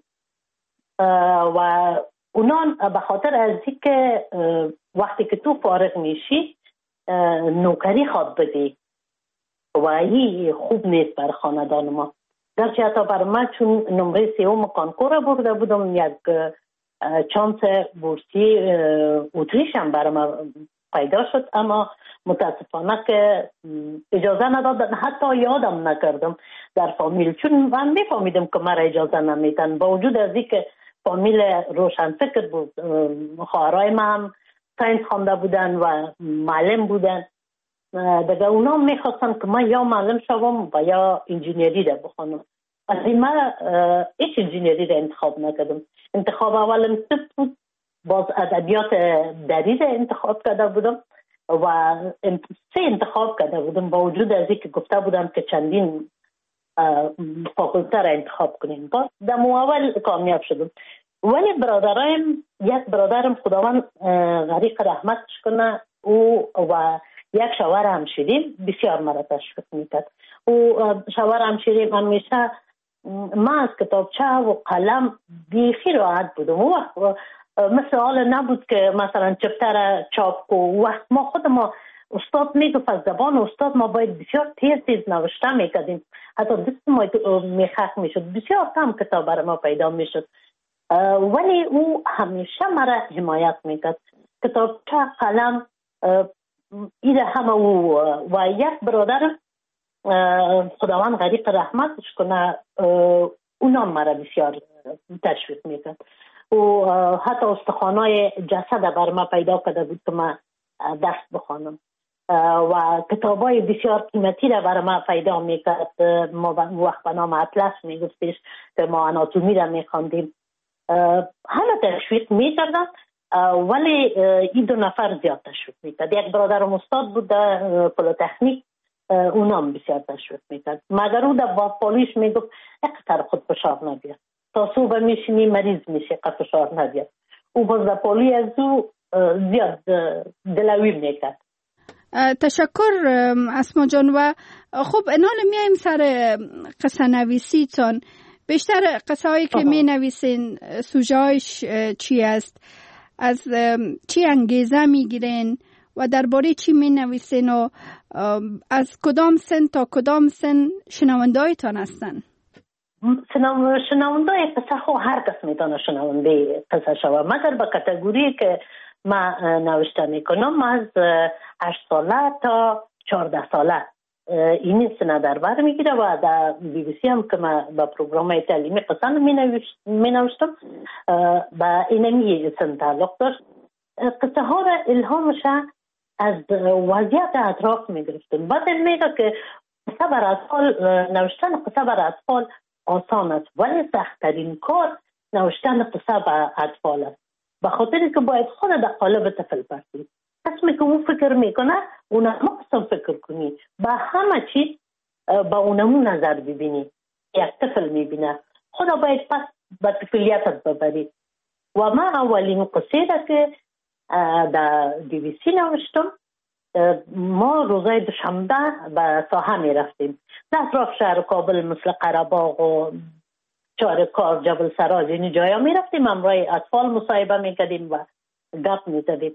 و اونا به خاطر از اینکه وقتی که تو فارغ میشی نوکری خواد بدی و این خوب نیست بر خاندان ما. درچه حتی بر من چون نمره سیوم کانکور برده بودم، یک چانس بورسی اتریش هم بر من پیدا شد، اما متاسفانه که اجازه ندادن، حتی یادم نکردم در فامیل، چون من میفهمیدم که مرا اجازه نمیدن با وجود از این که فامیل روشن فکر بود. خواهرای من هم ساینس خوانده بودن و معلم بودن. دیگه اونا میخواستن که من یا معلم شوم و یا انجینیری را بخونم. از این من هیچ انجینیری را انتخاب نکردم. انتخاب اولم طب بود، باز ادبیات دری را انتخاب کرده بودم و سه انتخاب کرده بودم با وجود از اینکه گفته بودم که چندین فاکولته را انتخاب کنیم. باز در اول کامیاب شدم. ولی برادرایم، یک برادرم خداوند غریق رحمتش کنه، او و یک شوهر همشیریم بسیار مرا تشویق میکرد. او شوهر همشیریم همیشه من از کتابچه و قلم بیخی راحت بودم. او وقت مثل حال نبود که مثلا چپتر چاپ کو. وقت ما خود ما استاد میگفت از زبان استاد ما باید بسیار تیز تیز نوشته میکردیم، حتی دست ما میخک میشد، بسیار کم کتاب برای ما پیدا میشد. ولی او همیشه مرا حمایت میکرد. کتابچه قلم ایده همه او و یک برادر خداوند غریق رحمتش کنه اونا مرا بسیار تشویق میکرد. و حتی استخوانای جسد بر ما پیدا کرده بود که من دست بخوانم و کتابای بسیار قیمتی را بر ما پیدا میکرد. ما وقت به نام اطلس میگفتش که ما آناتومی را میخواندیم. همه تشویق میکردن ولی این دو نفر زیاد تشویق میکرد. یک برادرم استاد بود در پلیتکنیک، اونم بسیار تشویق میکرد، مگر او در باپالیش میگفت اقتر خود فشار نبید، تا صبح میشینی مریض میشه، قد فشار نبید. او بازدپالی از او زیاد دلوی میکرد. تشکر اسما جان. و خب انال میایم سر قصه نویسی تان. بیشتر قصه هایی که می نویسین سوژه‌اش چی است؟ از چی انگیزه میگیرین و درباره چی می نویسین و از کدام سن تا کدام سن شنونده هایتان هستن؟ شنونده قصه خو هر کس میتونه شنونده قصه شوه، مگر به کاتگوری که ما نوشته میکنم از هشت ساله تا چهارده ساله این سنه در بر میگیره و در بی بی سی هم که ما با پروگرام تعلیمی قصه می نوشتم با اینمی سن تعلق داشت. قصه ها را الهامش از وضعیت اطراف میگرفتم. بعد میگه که قصه بر اطفال نوشتن قصه بر اطفال آسان است، ولی سخت‌ترین کار نوشتن قصه بر اطفال است، به خاطر که باید خود در قالب طفل برسی. قسمی که اون فکر میکنه اونم قسم فکر کنی، با همه چیز با اونمون نظر ببینی. یک طفل میبینه خدا باید پس به طفلیتت ببری. و ما اولین قصه را که در دی وی سی نوشتم، ما روزای دوشنبه به ساحه می رفتیم در اطراف شهر کابل مثل قره‌باغ و چارکار، جبل سراج، این جایا می رفتیم، همراه اطفال مصاحبه می کردیم و گپ می زدیم.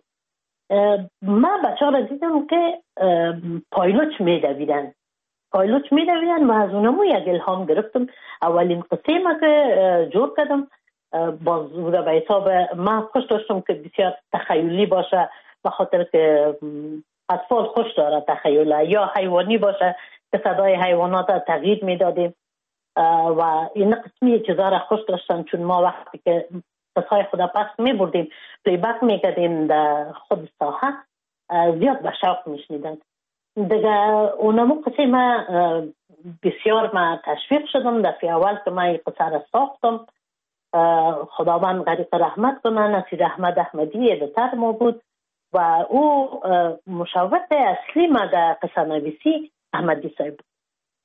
ما بچه ها را دیدم که پایلوچ می دویدن پایلوچ می دویدن و از اونمو یک الهام گرفتم. اولین قصه ما که جور کردم باز بوده به حساب ما خوش داشتم که بسیار تخیلی باشه، به خاطر که اطفال خوش داره تخیله، یا حیوانی باشه که صدای حیوانات را تغییر می دادیم و این قسمی چیزا را خوش داشتن، چون ما وقتی که قصای خدا پس می بردیم پلی بک می کردیم در خود ساحه زیاد به شوق می شنیدن دیگه. اونمو قصه ما بسیار ما تشویق شدم. دفعه اول که ما این قصه را ساختم، خداوند غریق رحمت کنه، نصیر احمد احمدی ادیتور ما بود و او مشاور اصلی ما در قصه نویسی احمدی صاحب بود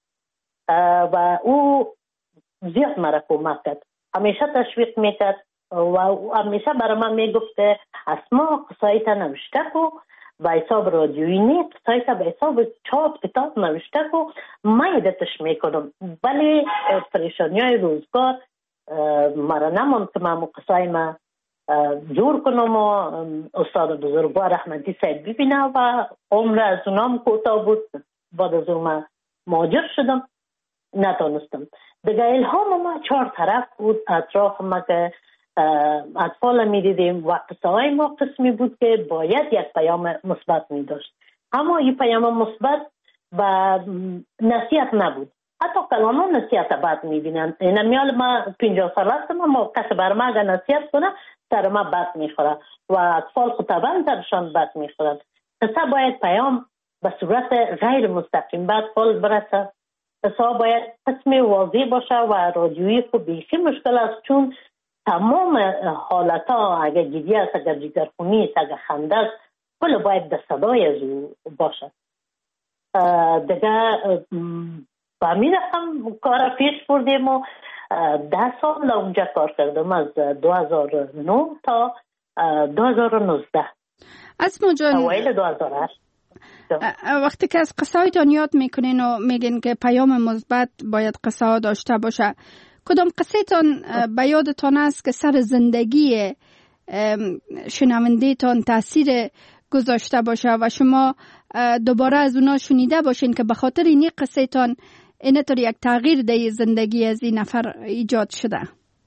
و او زیاد مرا کمک کرد، همیشه تشویق میکرد و همیشه برای من میگفت اسما قصایت نوشته کو به حساب رادیویی نیست، قصایت به حساب چاپ کتاب نوشته کو، من ادتش میکنم. ولی پریشانی های روزگار مرا نماند که من قصای ما جور کنم و استاد بزرگوار احمدی صاحب ببینه و عمر از اونام کوتاه بود. بعد از اون من مهاجر شدم، نتونستم دیگه. الهام ما چهار طرف بود اطراف ما که اطفال می دیدیم و قصه های ما قسمی بود که باید یک پیام مثبت می داشت، اما این پیام مثبت با نصیحت نبود. حتی کلاما نصیحت بد می بینن. این میال ما پنجاه سال هستم، ما کسی بر ما اگر نصیحت کنه سر ما بد می خوره و اطفال خود طبعا سرشان بد می خورد. قصه باید پیام به صورت غیر مستقیم به اطفال برسه. قصه باید قسم واضح باشه و رادیویی خود بیخی مشکل است، چون تمام حالت ها اگر گیری است، اگر جگرخونی است، اگر خنده است، کل باید در صدای از او باشه. دیگه با می رفتم کار پیش بردیم و ده سال اونجا کار کردم، از دو هزار و نه تا دو هزار و نوزده. اسما جان، اوایل دو هزار و هشت وقتی که از قصه هایتان یاد میکنین و میگین که پیام مثبت باید قصه ها داشته باشه، کدام قصه تان به یادتان است که سر زندگی شنونده تان تاثیر گذاشته باشه و شما دوباره از اونا شنیده باشین که به خاطر این قصه تان اینطور یک تغییر در زندگی از این نفر ایجاد شده؟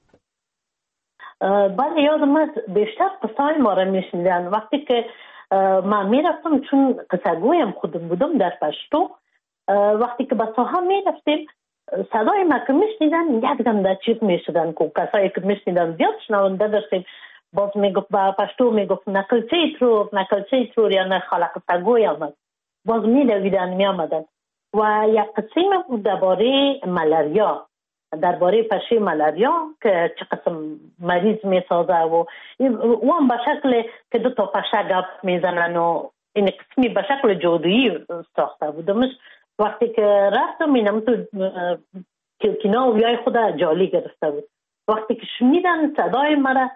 بله، یادم است بیشتر قصه های ما را میشنیدن. وقتی که من میرفتم، چون قصه گویم خودم بودم در پشتو، وقتی که به ساحه میرفتیم صدای ما که میشنیدن یک دم در چیز میشدن که کسایی که میشنیدن زیاد شنونده داشتیم. باز میگفت با پشتو میگفت نقلچه ترور نقلچه ترور یا نه خالق قصه گوی آمد، باز میدویدن میامدن. و یک قسم بود درباره ملاریا، درباره پشه ملاریا که چه قسم مریض میسازه و اون به شکل که دو تا پشه گپ میزنن و این قسمی به شکل جادویی ساخته بودمش. وقتی که رفتم اینم تو کلکینا و بیای خود جالی گرفته بود. وقتی که شنیدن صدای مرا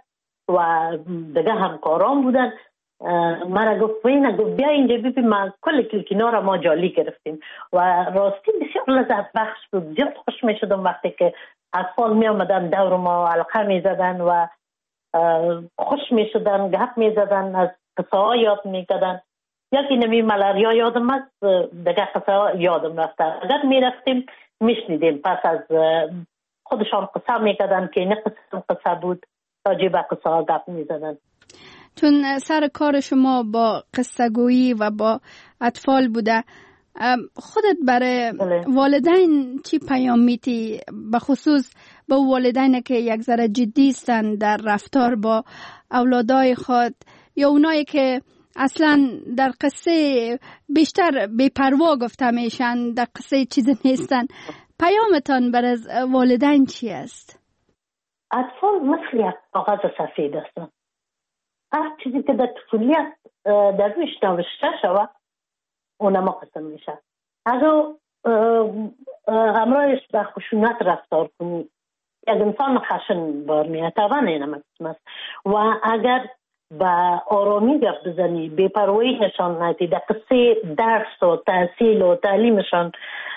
و دیگه همکاران بودن. مرا گفت وینه گفت بیا اینجا ببین ما کل کلکینا را ما جالی گرفتیم و راستی بسیار لذت بخش بود. زیاد خوش می شدم وقتی که اطفال می آمدن دور ما علقه می زدن و خوش می شدن، گپ می زدن، از قصه ها یاد می کردن. یکی نمی ملاریا یادم است، دیگه قصه ها یادم رفته. اگر می رفتیم می شنیدیم، پس از خودشان قصه می کردن که این قصه قصه بود، راجع به قصه ها گپ می زدن. چون سر کار شما با قصه گویی و با اطفال بوده، خودت برای والدین چی پیام میتی؟ به خصوص با والدین که یک ذره جدی هستن در رفتار با اولادای خود، یا اونایی که اصلا در قصه بیشتر بی‌پروا گفته میشن، در قصه چیزی نیستن، پیامتان برای والدین چی است؟ اطفال مثل یک کاغذ سفید هستن. هر چیزی که در طفولیت در رویش نوشته شود اونما قسم میشه. اگر امرایش به خشونت رفتار کنی، یک انسان خشن بار میاد، طبعا اینم قسم است. و اگر به آرامی گفت بزنی، بی‌پروایی نشان ندی، در قصه درس و تحصیل و تعلیمشان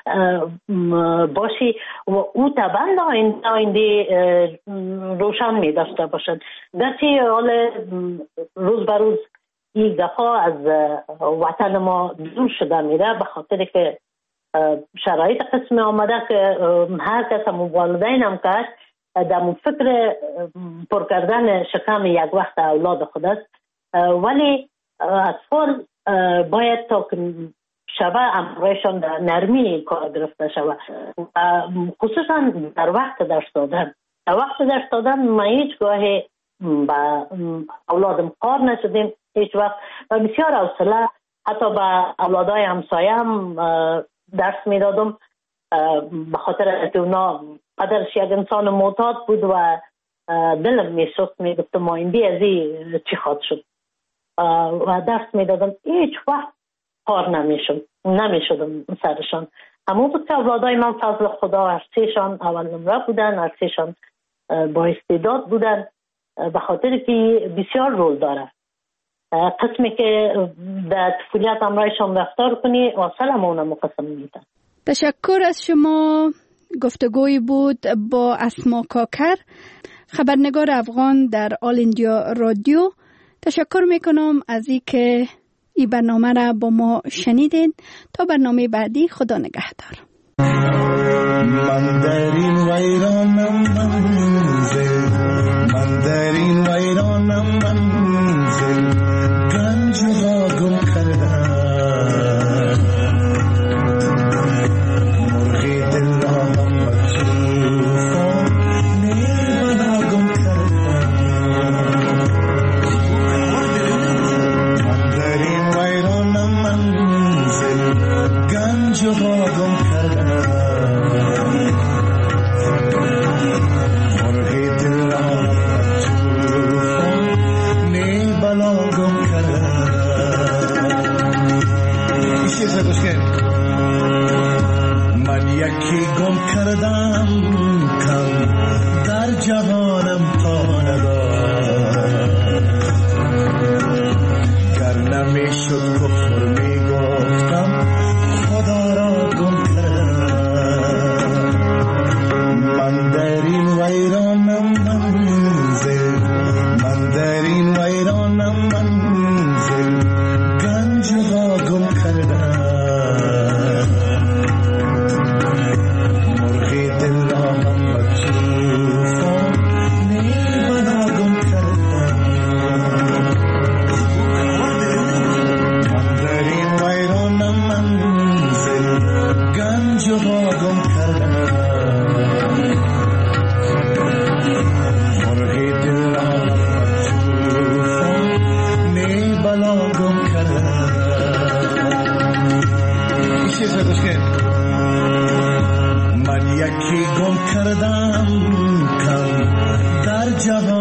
باشی و او طبعا آینده روشن می داشته باشد. گرچه حال روز به روز این دفعه از وطن ما دور شده میره، به خاطر که شرایط قسم آمده که هر کس هم والدین هم کرد در فکر پر کردن شکم یک وقت اولاد خود است. ولی اطفال باید تا شبه امرایشان در نرمی کار گرفته شود، خصوصا در وقت درس دادن. در وقت درس دادن ما هیچ گاهی با اولادم کار نشدیم، هیچ وقت و بسیار حوصله حتی با اولادای همسایه هم درس می دادم، به خاطر که اونا قدرش یک انسان معتاد بود و دلم می سوخت، می گفتم ما این دی ازی چی خواد شد و درس می دادم. هیچ وقت کار نمیشد نمیشدم سرشان. اما بود که اولادای من فضل خدا هرسیشان اول نمره بودن، هرسیشان با استعداد بودن، به خاطر که بسیار رول داره. قسمی که در طفولیت امرایشان رفتار کنی واصل همونه مقسم میدن. تشکر از شما. گفتگوی بود با اسما کاکر، خبرنگار افغان در آل اندیا رادیو. تشکر میکنم از این که این برنامه را با ما شنیدین. تا برنامه بعدی، خدا نگهدار. من در این ویرانم منزل، من در این ویرانم منزل، گنج ها گم کردم، مرغی دل را هم بچوفان نیبنا گم کردم. من در این ویرانم منزل، گنج ها گم کردم، مرغی دل را من یکی گم کردم کم در جهانم تا ندار، گر نمیشد کفر میگفتم خدا را گم کردم. من در این ویرانم منزل، من در این ویرانم منزل، گنج ها گم کردم، مرغی دل را هم بچوفان نیبنا گم کردم. من در این ویرانم منزل، گنج ها گم کردم، مرغی دل را هم بچوفان نیبنا گم کردم. من یکی گم کردم کم در جهان